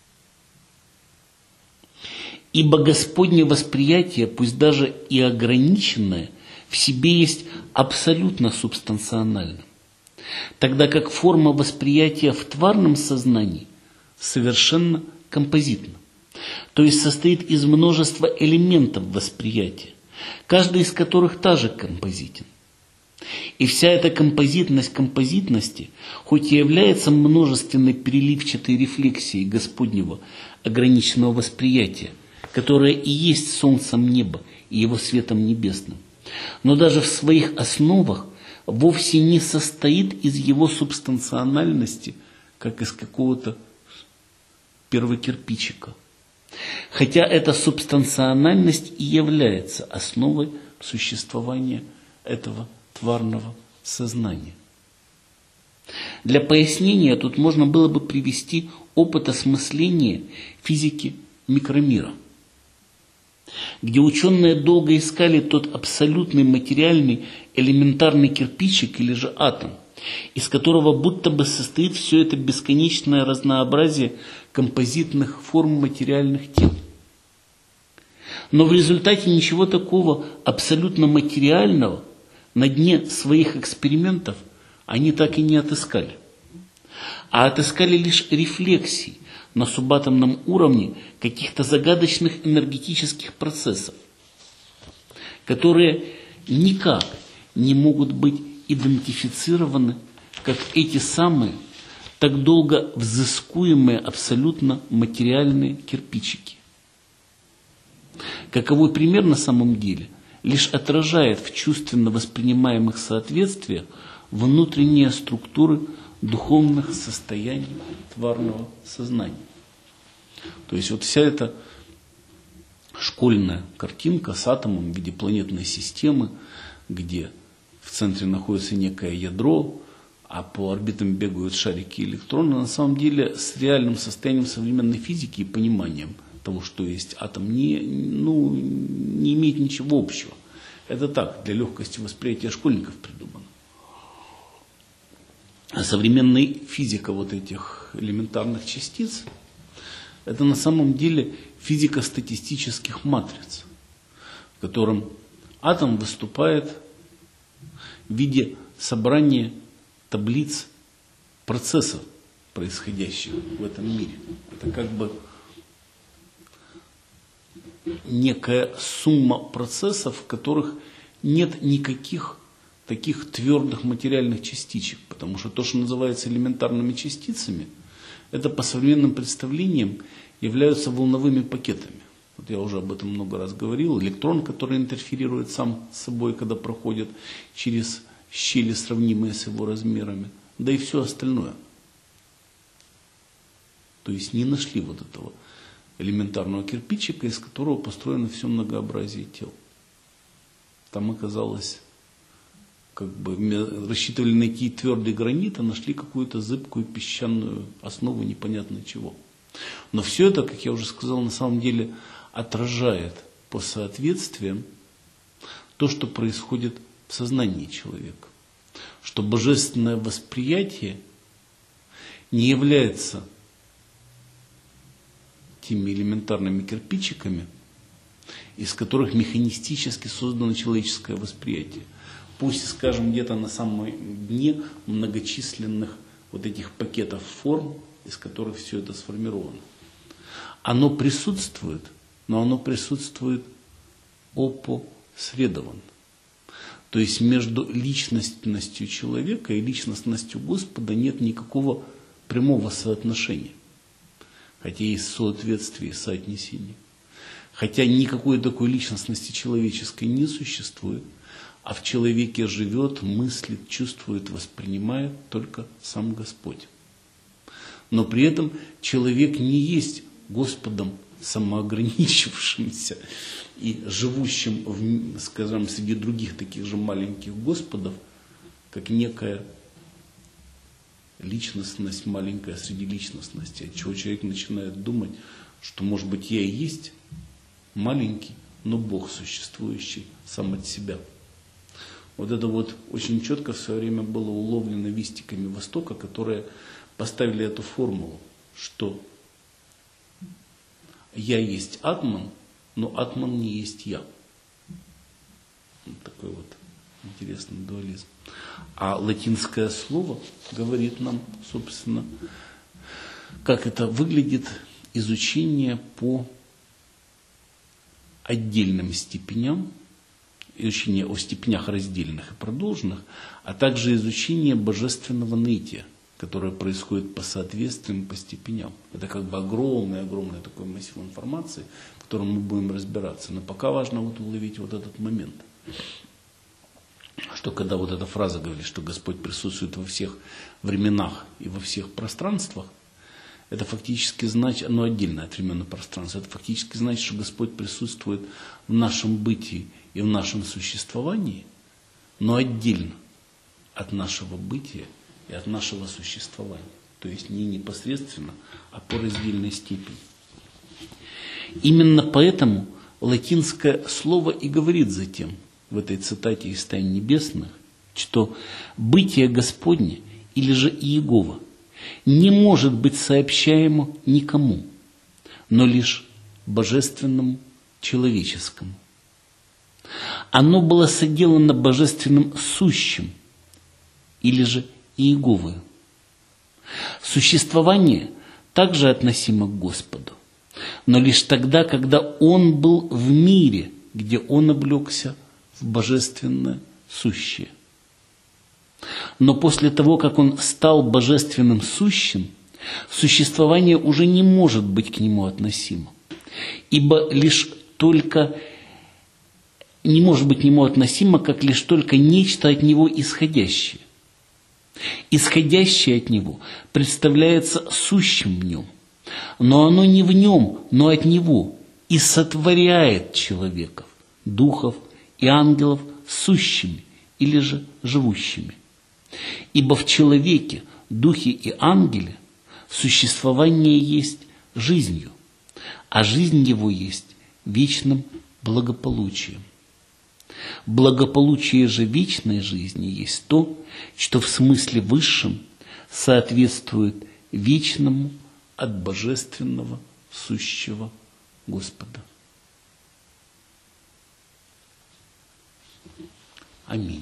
Ибо Господне восприятие, пусть даже и ограниченное, в себе есть абсолютно субстанциональным, тогда как форма восприятия в тварном сознании совершенно композитна, то есть состоит из множества элементов восприятия, каждый из которых также композитен. И вся эта композитность композитности, хоть и является множественной переливчатой рефлексией Господнего ограниченного восприятия, которое и есть солнцем неба и его светом небесным, но даже в своих основах вовсе не состоит из его субстанциональности, как из какого-то первокирпичика. Хотя эта субстанциональность и является основой существования этого тварного сознания. Для пояснения тут можно было бы привести опыт осмысления физики микромира, где ученые долго искали тот абсолютный материальный элементарный кирпичик или же атом, из которого будто бы состоит все это бесконечное разнообразие композитных форм материальных тел. Но в результате ничего такого абсолютно материального на дне своих экспериментов они так и не отыскали. А отыскали лишь рефлексии на субатомном уровне каких-то загадочных энергетических процессов, которые никак не могут быть идентифицированы как эти самые, так долго взыскуемые абсолютно материальные кирпичики. Каковой пример на самом деле лишь отражает в чувственно воспринимаемых соответствиях внутренние структуры духовных состояний тварного сознания. То есть вот вся эта школьная картинка с атомом в виде планетной системы, где в центре находится некое ядро, а по орбитам бегают шарики и электроны, на самом деле с реальным состоянием современной физики и пониманием того, что есть атом, не имеет ничего общего. Это так, для легкости восприятия школьников придумано. А современная физика вот этих элементарных частиц – это на самом деле физика статистических матриц, в котором атом выступает в виде собрания таблиц процессов, происходящих в этом мире. Это как бы некая сумма процессов, в которых нет никаких таких твердых материальных частичек, потому что то, что называется элементарными частицами, это по современным представлениям являются волновыми пакетами. Вот я уже об этом много раз говорил. Электрон, который интерферирует сам с собой, когда проходит через щели, сравнимые с его размерами, да и все остальное. То есть не нашли вот этого элементарного кирпичика, из которого построено все многообразие тел. Там оказалось, как бы рассчитывали найти твердый гранит, а нашли какую-то зыбкую песчаную основу непонятно чего. Но все это, как я уже сказал, на самом деле отражает по соответствиям то, что происходит в сознании человека. Что божественное восприятие не является теми элементарными кирпичиками, из которых механистически создано человеческое восприятие. Пусть, скажем, где-то на самом дне многочисленных вот этих пакетов форм, из которых все это сформировано. Оно присутствует, но оно присутствует опосредованно. То есть между личностностью человека и личностностью Господа нет никакого прямого соотношения. Хотя есть соответствие и соотнесение. Хотя никакой такой личностности человеческой не существует, а в человеке живет, мыслит, чувствует, воспринимает только сам Господь. Но при этом человек не есть Господом самоограничившимся и живущим, скажем, среди других таких же маленьких Господов, как некая личностность маленькая среди личностности, от чего человек начинает думать, что, может быть, я и есть маленький, но Бог, существующий сам от себя. Вот это вот очень четко в свое время было уловлено мистиками Востока, которые поставили эту формулу, что я есть атман, но атман не есть я. Вот такой вот интересный дуализм. А латинское слово говорит нам, собственно, как это выглядит изучение по отдельным степеням, изучение о степенях раздельных и продолженных, а также изучение божественного нытия, которое происходит по соответствиям, по степеням. Это как бы огромный такой массив информации, в котором мы будем разбираться. Но пока важно вот уловить вот этот момент. Что когда вот эта фраза говорит, что Господь присутствует во всех временах и во всех пространствах, это фактически значит, оно отдельно от времен и пространства, это фактически значит, что Господь присутствует в нашем бытии и в нашем существовании, но отдельно от нашего бытия и от нашего существования. То есть не непосредственно, а по раздельной степени. Именно поэтому латинское слово и говорит затем, в этой цитате из «Тайн небесных», что бытие Господне или же Иегова не может быть сообщаемо никому, но лишь божественному человеческому. Оно было соделано божественным сущим или же Иеговою. Существование также относимо к Господу, но лишь тогда, когда Он был в мире, где Он облегся в божественное сущее. Но после того, как Он стал божественным сущим, существование уже не может быть к Нему относимо, ибо лишь только не может быть к Нему относимо, как лишь только нечто от Него исходящее. Исходящее от Него представляется сущим в Нем, но оно не в Нем, но от Него, и сотворяет человеков, духов и ангелов сущими или же живущими. Ибо в человеке, духе и ангеле существование есть жизнью, а жизнь его есть вечным благополучием. Благополучие же вечной жизни есть то, что в смысле высшем соответствует вечному от божественного сущего Господа. Аминь.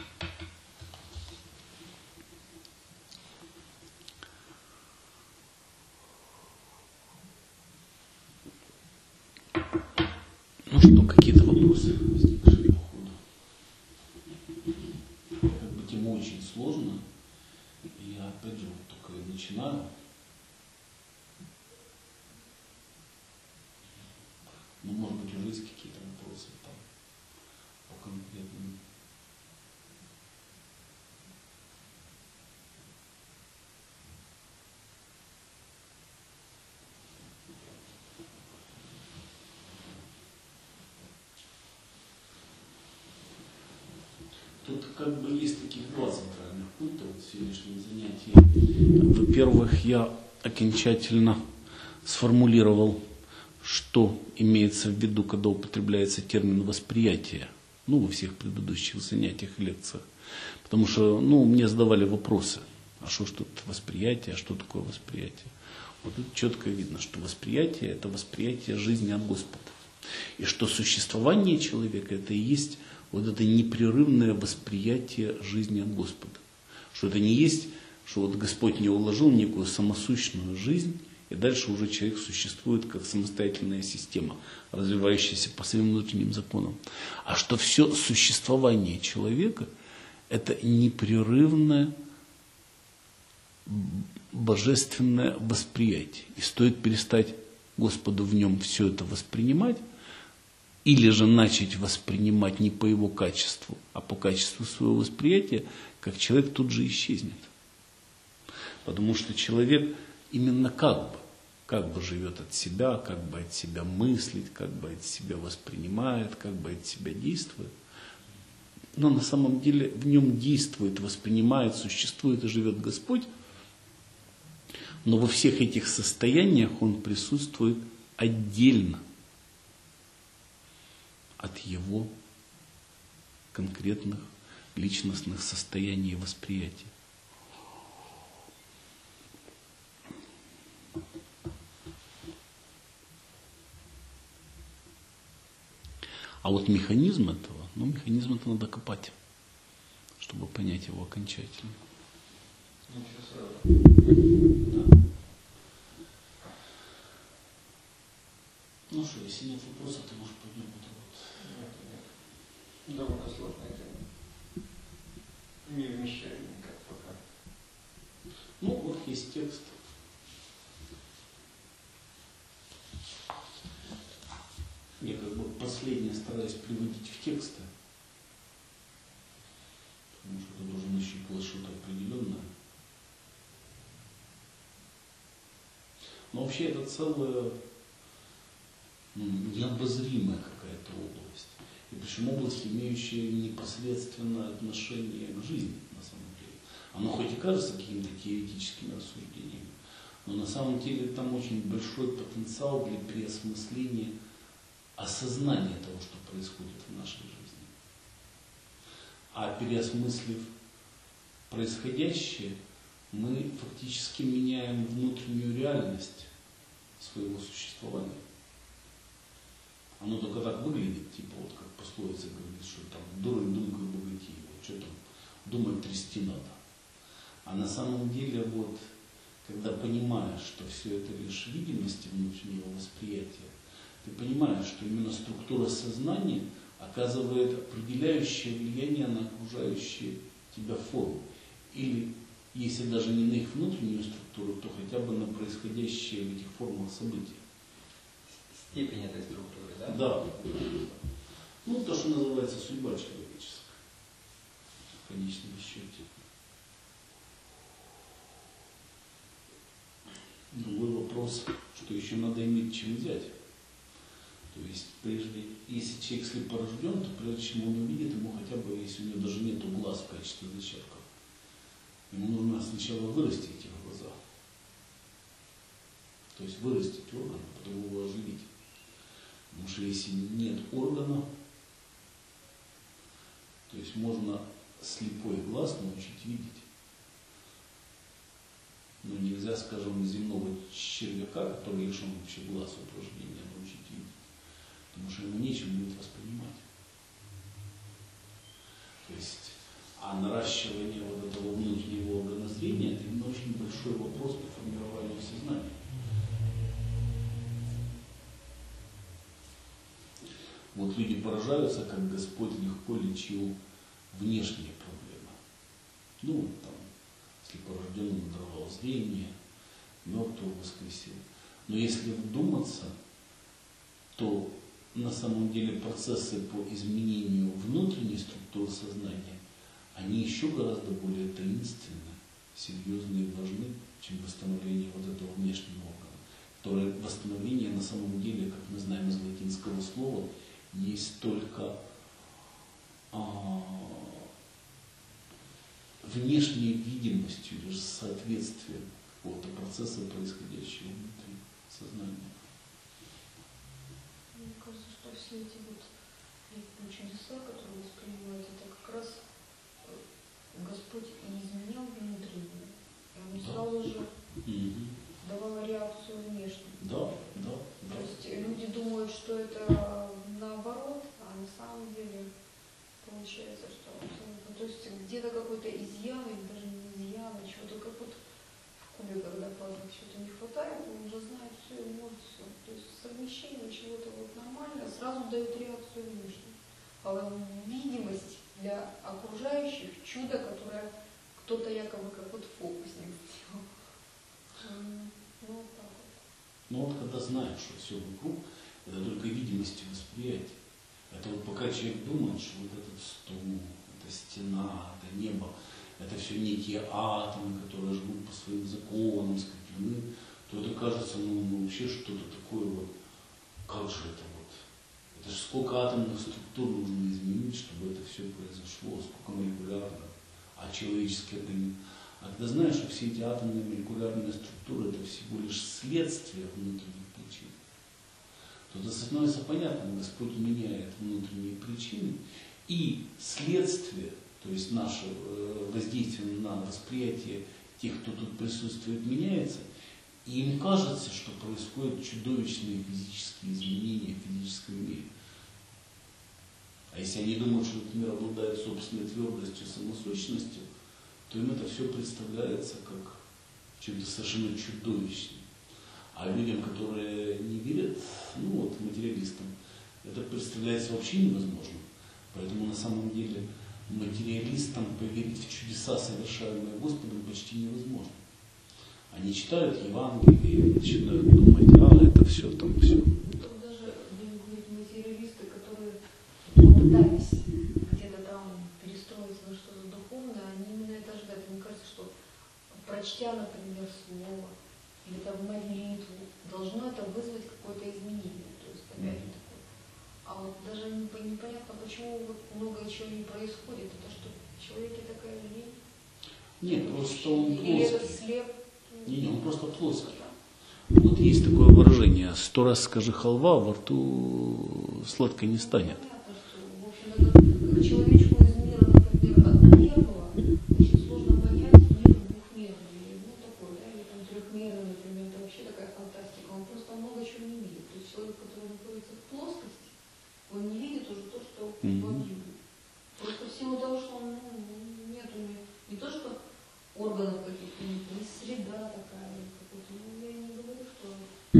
Ну что, какие-то вопросы возникшие по ходу? Как бы тема очень сложная. Я опять же вот только начинаю. Ну, может быть, уже есть какие-то вопросы там по конкретным. Тут как бы есть таких два центральных пункта вот в сегодняшнем занятии. Во-первых, я окончательно сформулировал, что имеется в виду, когда употребляется термин «восприятие», ну, во всех предыдущих занятиях и лекциях. Потому что, мне задавали вопросы, а что ж тут восприятие, а что такое восприятие? Вот тут четко видно, что восприятие – это восприятие жизни от Господа. И что существование человека это и есть вот это непрерывное восприятие жизни от Господа. Что это не есть, что вот Господь не уложил некую самосущную жизнь, и дальше уже человек существует как самостоятельная система, развивающаяся по своим внутренним законам. А что все существование человека это непрерывное божественное восприятие. И стоит перестать Господу в нем все это воспринимать, или же начать воспринимать не по его качеству, а по качеству своего восприятия, как человек тут же исчезнет. Потому что человек именно как бы живет от себя, как бы от себя мыслит, как бы от себя воспринимает, как бы от себя действует. Но на самом деле в нем действует, воспринимает, существует и живет Господь. Но во всех этих состояниях он присутствует отдельно от его конкретных личностных состояний и восприятий. А вот механизм этого, механизм это надо копать, чтобы понять его окончательно. Да. Ну что, если нет вопросов, то может пойдем Довольно сложная тема. Не вмещаю никак пока. Вот есть текст. Я последнее стараюсь приводить в тексты, потому что это должен нащупывать что-то определенное. Но вообще это целая необозримая какая-то область. И причем область, имеющая непосредственное отношение к жизни, на самом деле. Оно хоть и кажется какими-то теоретическими рассуждениями, но на самом деле там очень большой потенциал для переосмысления осознания того, что происходит в нашей жизни. А переосмыслив происходящее, мы фактически меняем внутреннюю реальность своего существования. Оно только так выглядит, типа вот как пословица говорит, что там дурень думкой богатей, что там думать трясти надо. А на самом деле вот, когда понимаешь, что все это лишь видимости внутреннего восприятия, ты понимаешь, что именно структура сознания оказывает определяющее влияние на окружающие тебя формы. Или, если даже не на их внутреннюю структуру, то хотя бы на происходящие в этих формах события. Степень этой структуры, да? Да. То, что называется судьба человеческая. В конечном счете. Другой вопрос, что еще надо иметь чем взять. То есть, прежде, если человек слепорожден, то прежде чем он увидит, ему хотя бы, если у него даже нет глаз в качестве зачатков, ему нужно сначала вырастить эти глаза. То есть вырастить орган, а потом его оживить. Потому что если нет органа, то есть можно слепой глаз научить видеть. Но нельзя, скажем, земного червяка, который лишен вообще глаз от рождения, научить видеть. Потому что ему нечем будет воспринимать. То есть, а наращивание вот этого внутреннего органа зрения, это именно очень большой вопрос по формированию сознания. Вот люди поражаются, как Господь легко лечил внешние проблемы. Там, слепорожденному даровал зрение, мертвого воскресил. Но если вдуматься, то на самом деле процессы по изменению внутренней структуры сознания, они еще гораздо более таинственны, серьезны и важны, чем восстановление вот этого внешнего органа. Которое восстановление на самом деле, как мы знаем из латинского слова, есть только внешней видимостью, лишь соответствием какого-то процесса, происходящего внутри сознания. Мне кажется, что все эти чудеса, которые воспринимают, это как раз Господь и изменял внутреннее. И Он сразу же давал реакцию внешнюю. Да. То есть люди думают, что это где-то какой-то изъян, или даже не изъян, а чего-то, как вот в Кубе, когда падает, что-то не хватает, он уже знает все и может все. То есть совмещение чего-то вот нормально сразу дает реакцию внешнюю. А видимость для окружающих чудо, которое кто-то якобы как вот фокусник сделал. Ну, вот так вот. Но вот когда знаешь, что все вокруг, это только видимость и восприятие. Это вот пока человек думает, что вот этот стул, эта стена, это небо, это все некие атомы, которые живут по своим законам, скреплены, то это кажется, ну вообще что-то такое вот, как же это вот? Это же сколько атомных структур нужно изменить, чтобы это все произошло, сколько молекулярных, а человеческий организм. А когда знаешь, что все эти атомные молекулярные структуры это всего лишь следствие внутренних причин, то это становится понятным, Господь меняет внутренние причины, и следствие, то есть наше воздействие на восприятие тех, кто тут присутствует, меняется, и им кажется, что происходят чудовищные физические изменения в физическом мире. А если они думают, что этот мир обладает собственной твердостью, самосущностью, то им это все представляется как чем-то совершенно чудовищным. А людям, которые не верят, ну вот материалистам, это представляется вообще невозможным. Поэтому на самом деле материалистам поверить в чудеса, совершаемые Господом, почти невозможно. Они читают Евангелие и начинают думать, это все там все. Тут даже, будем говорить, материалисты, которые попытались где-то там перестроиться на что-то духовное, они именно это ожидают. Мне кажется, что прочтя, например, слово или там молитву, должно это вызвать какое-то изменение. То есть опять же такое. А вот даже непонятно, почему вот много чего не происходит. Это что, в человеке такая лень? Нет, просто он или это плоский. слеп? Не, он просто плоский. Вот есть такое выражение: 100 раз скажи халва, во рту сладко не станет. Понятно, что, в общем, как человечку из мира, например, одномерного, очень сложно понять мир двухмерный, или ну такой, да, или там трехмерный, например, это вообще такая фантастика, он просто много чего не видит. То есть человек, который находится в плоскости, он не видит уже то, что в объеме. Просто в силу того, что он нет у него не то, что органов каких-то нет, не среда такая какая-то. Ну, я не говорю, что...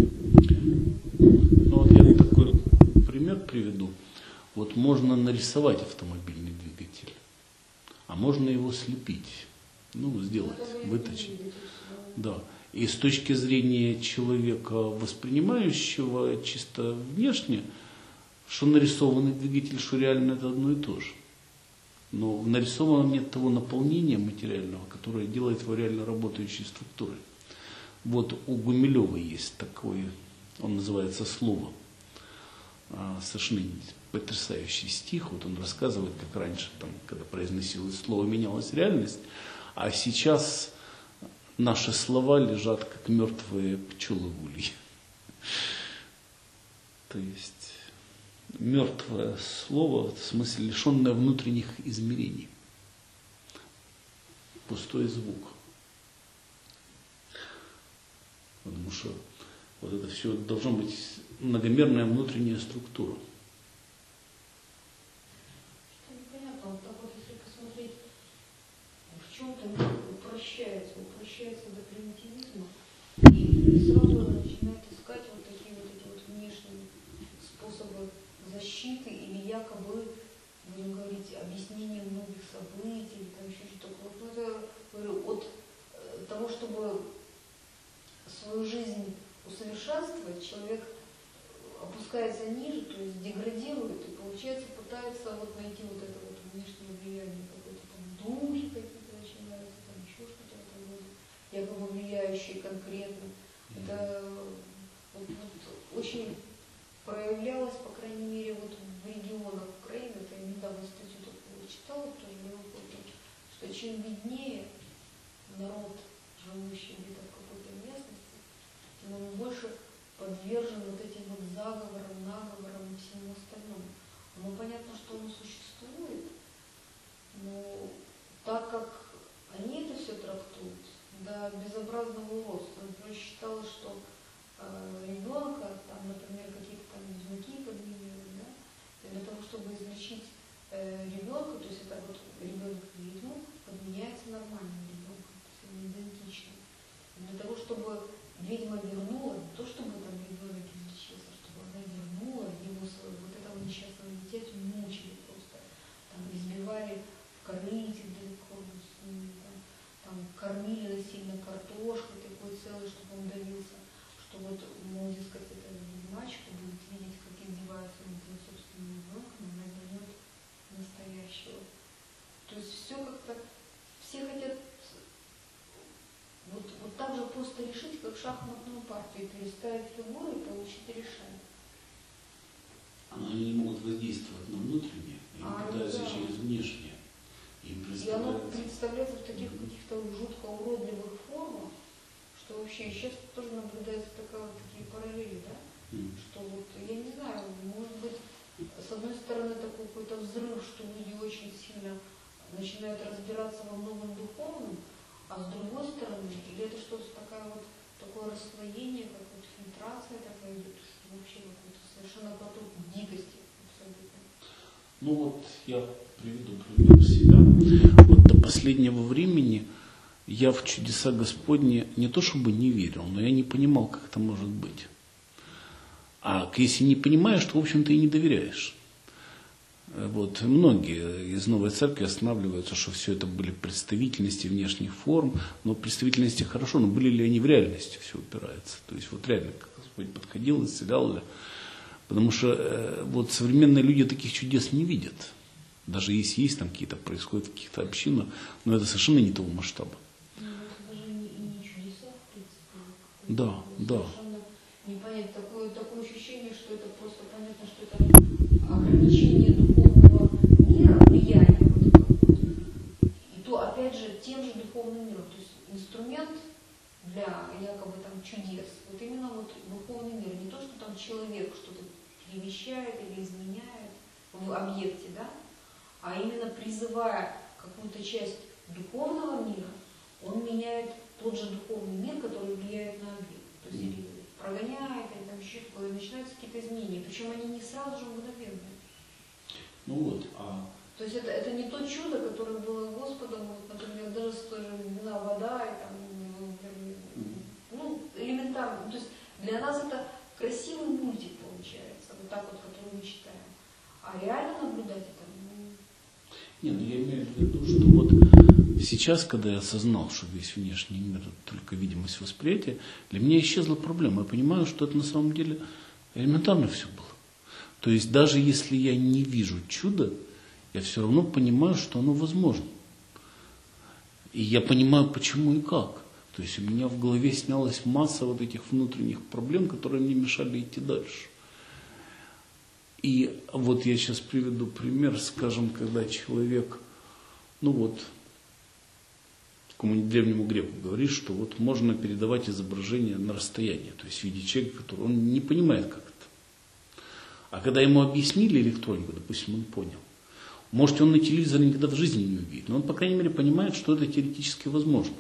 Ну вот я такой пример приведу. Вот можно нарисовать автомобильный двигатель, а можно его слепить, ну, сделать, выточить. Да. И с точки зрения человека, воспринимающего чисто внешне, что нарисованный двигатель, что реально это одно и то же. Но в нарисованном нет того наполнения материального, которое делает его реально работающей структурой. Вот у Гумилева есть такой, он называется «Слово». Совершенно потрясающий стих. Вот он рассказывает, как раньше, там, когда произносилось слово, менялась реальность, а сейчас наши слова лежат, как мертвые пчелы в улье. То есть мертвое слово, в смысле лишенное внутренних измерений. Пустой звук. Потому что вот это все должна быть многомерная внутренняя структура. Что непонятно, вот так вот, если посмотреть, в чем-то мир упрощается до примитивизма, и сразу начинает искать вот такие вот эти вот внешние способы защиты или якобы, будем говорить, объяснения многих событий, или там еще что-то такое. Ну, это, говорю, от того, чтобы свою жизнь усовершенствовать, человек опускается ниже, то есть деградирует, и получается пытается вот найти вот это вот внешнее влияние, какое-то там духи какие-то начинаются, там еще что-то в этом роде, якобы влияющие конкретно. Это вот очень проявлялось, по крайней мере, вот в регионах Украины, это я недавно статью такую читала, тоже любопытно, что чем беднее народ, живущий где-то в какой-то местности, тем он больше подвержен вот этим вот заговорам, наговорам и всему остальному. Ну, понятно, что он существует, но так как они это все трактуют, до безобразного уродства. Например, считалось, что ребенка, там, например, какие-то там ведьмаки подменяют, да, для того, чтобы излечить ребенка, то есть это вот ребенок ведьму, кормить их далеко, там кормили насильно картошкой такой целый, чтобы он давился, что вот, мол, дескать, эта мачеха будет видеть, как издеваются над ее собственным ребенком, она вернет настоящего. То есть все как-то, все хотят вот так же просто решить, как шахматную партию, переставить фигуры и получить решение. Они не могут воздействовать на внутреннее, они пытаются через внешнее. И оно представляется в таких каких-то жутко уродливых формах, что вообще сейчас тоже наблюдается такие параллели, да? Что вот, я не знаю, может быть, с одной стороны такой какой-то взрыв, что люди очень сильно начинают разбираться во многом духовном, а с другой стороны, или это что-то такое расслоение, как вот фильтрация такая идет, что вообще какой-то совершенно поток дикости абсолютно. Ну вот я приведу пример себя. Вот до последнего времени я в чудеса Господни не то чтобы не верил, но я не понимал, как это может быть. А если не понимаешь, то, в общем-то, и не доверяешь. Вот, многие из Новой Церкви останавливаются, что все это были представительности внешних форм, но представительности хорошо, но были ли они в реальности, все упирается. То есть вот реально, как Господь подходил, исцелял ли. Потому что вот современные люди таких чудес не видят. Даже если есть там какие-то, происходят в каких-то общинах, но это совершенно не того масштаба. Ну, это даже не чудеса, в принципе. Да, да. Совершенно непонятно. Такое ощущение, что это просто понятно, что это ограничение духовного мира, влияние. И то, опять же, тем же духовным миром. То есть инструмент для якобы там чудес. Вот именно вот духовный мир. Не то, что там человек что-то перемещает или изменяет в объекте, да? А именно призывая какую-то часть духовного мира, он меняет тот же духовный мир, который влияет на объект. То есть или прогоняет, или там еще такое, начинаются какие-то изменения. Причем они не сразу же мгновенные. Ну вот, То есть это не то чудо, которое было Господом, вот, например, даже с той же вина, вода, и там, ну, элементарно. То есть для нас это красивый мультик получается, вот так вот, который мы читаем. А реально наблюдать это, Не, ну я имею в виду, что вот сейчас, когда я осознал, что весь внешний мир это только видимость восприятия, для меня исчезла проблема. Я понимаю, что это на самом деле элементарно все было. То есть даже если я не вижу чуда, я все равно понимаю, что оно возможно. И я понимаю, почему и как. То есть у меня в голове снялась масса вот этих внутренних проблем, которые мне мешали идти дальше. И вот я сейчас приведу пример, скажем, когда человек, ну вот, какому-нибудь древнему греку говорит, что вот можно передавать изображение на расстояние, то есть в виде человека, который он не понимает, как это. А когда ему объяснили электронику, допустим, он понял. Может, он на телевизоре никогда в жизни не увидит, но он, по крайней мере, понимает, что это теоретически возможно.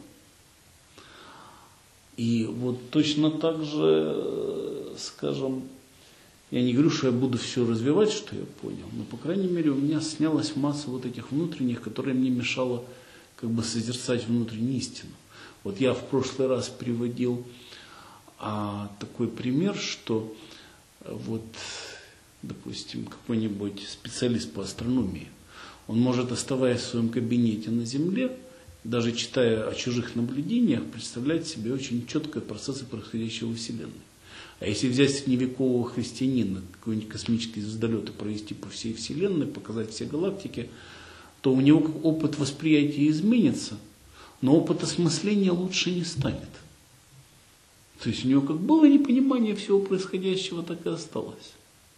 И вот точно так же, скажем, я не говорю, что я буду все развивать, что я понял, но, по крайней мере, у меня снялась масса вот этих внутренних, которые мне мешало как бы созерцать внутреннюю истину. Вот я в прошлый раз приводил такой пример, что вот, допустим, какой-нибудь специалист по астрономии, он может, оставаясь в своем кабинете на Земле, даже читая о чужих наблюдениях, представлять себе очень четко процессы, происходящего в Вселенной. А если взять средневекового христианина, какой-нибудь космический звездолет и провести по всей Вселенной, показать все галактики, то у него опыт восприятия изменится, но опыт осмысления лучше не станет. То есть у него как было непонимание всего происходящего, так и осталось.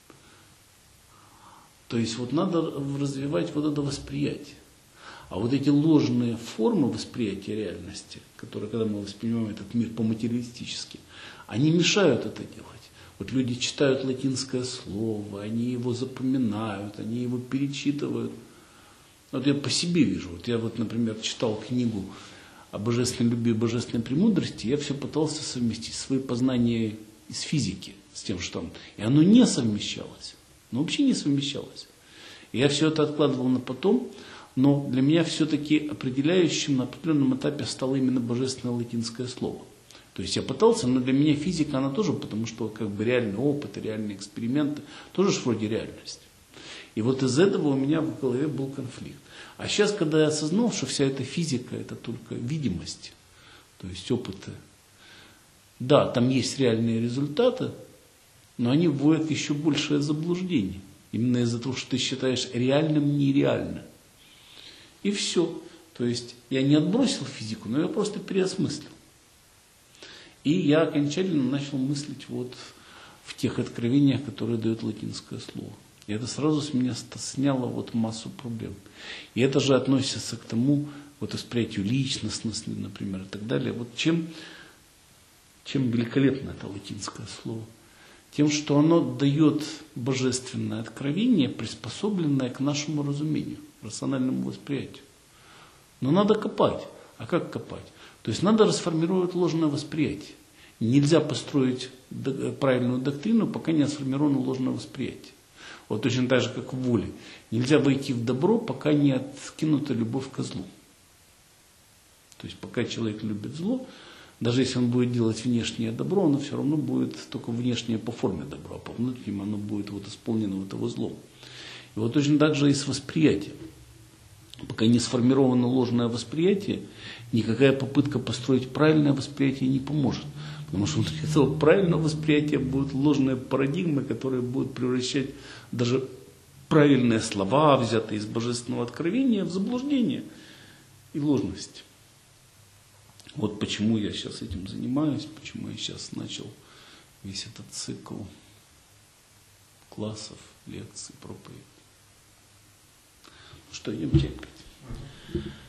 То есть вот надо развивать вот это восприятие. А вот эти ложные формы восприятия реальности, которые, когда мы воспринимаем этот мир по-материалистически, они мешают это делать. Вот люди читают латинское слово, они его запоминают, они его перечитывают. Вот я по себе вижу. Вот я вот, например, читал книгу о божественной любви и божественной премудрости, я все пытался совместить свои познания из физики с тем, что там. И оно не совмещалось. Ну, вообще не совмещалось. И я все это откладывал на потом, но для меня все-таки определяющим на определенном этапе стало именно божественное латинское слово. То есть я пытался, но для меня физика, она тоже, потому что как бы реальный опыт, реальные эксперименты, тоже ж вроде реальность. И вот из этого у меня в голове был конфликт. А сейчас, когда я осознал, что вся эта физика это только видимость, то есть опыты, да, там есть реальные результаты, но они вводят еще большее заблуждение. Именно из-за того, что ты считаешь реальным нереально. И все. То есть я не отбросил физику, но я просто переосмыслил. И я окончательно начал мыслить вот в тех откровениях, которые дает латинское слово. И это сразу с меня сняло вот массу проблем. И это же относится к тому, вот восприятию личностности, например, и так далее. Вот чем великолепно это латинское слово? Тем, что оно дает божественное откровение, приспособленное к нашему разумению, рациональному восприятию. Но надо копать. А как копать? То есть надо расформировать ложное восприятие. Нельзя построить правильную доктрину, пока не сформировано ложное восприятие. Вот точно так же, как в воле. Нельзя войти в добро, пока не откинута любовь ко злу. То есть пока человек любит зло, даже если он будет делать внешнее добро, оно все равно будет только внешнее по форме добра, а по внутреннему оно будет вот исполнено вот его злом. И вот точно так же и с восприятием. Пока не сформировано ложное восприятие, никакая попытка построить правильное восприятие не поможет. Потому что внутри этого правильного восприятия будут ложные парадигмы, которые будут превращать даже правильные слова, взятые из божественного откровения, в заблуждение и ложность. Вот почему я сейчас этим занимаюсь, почему я сейчас начал весь этот цикл классов, лекций, проповедей. Ну что, идем чай пить.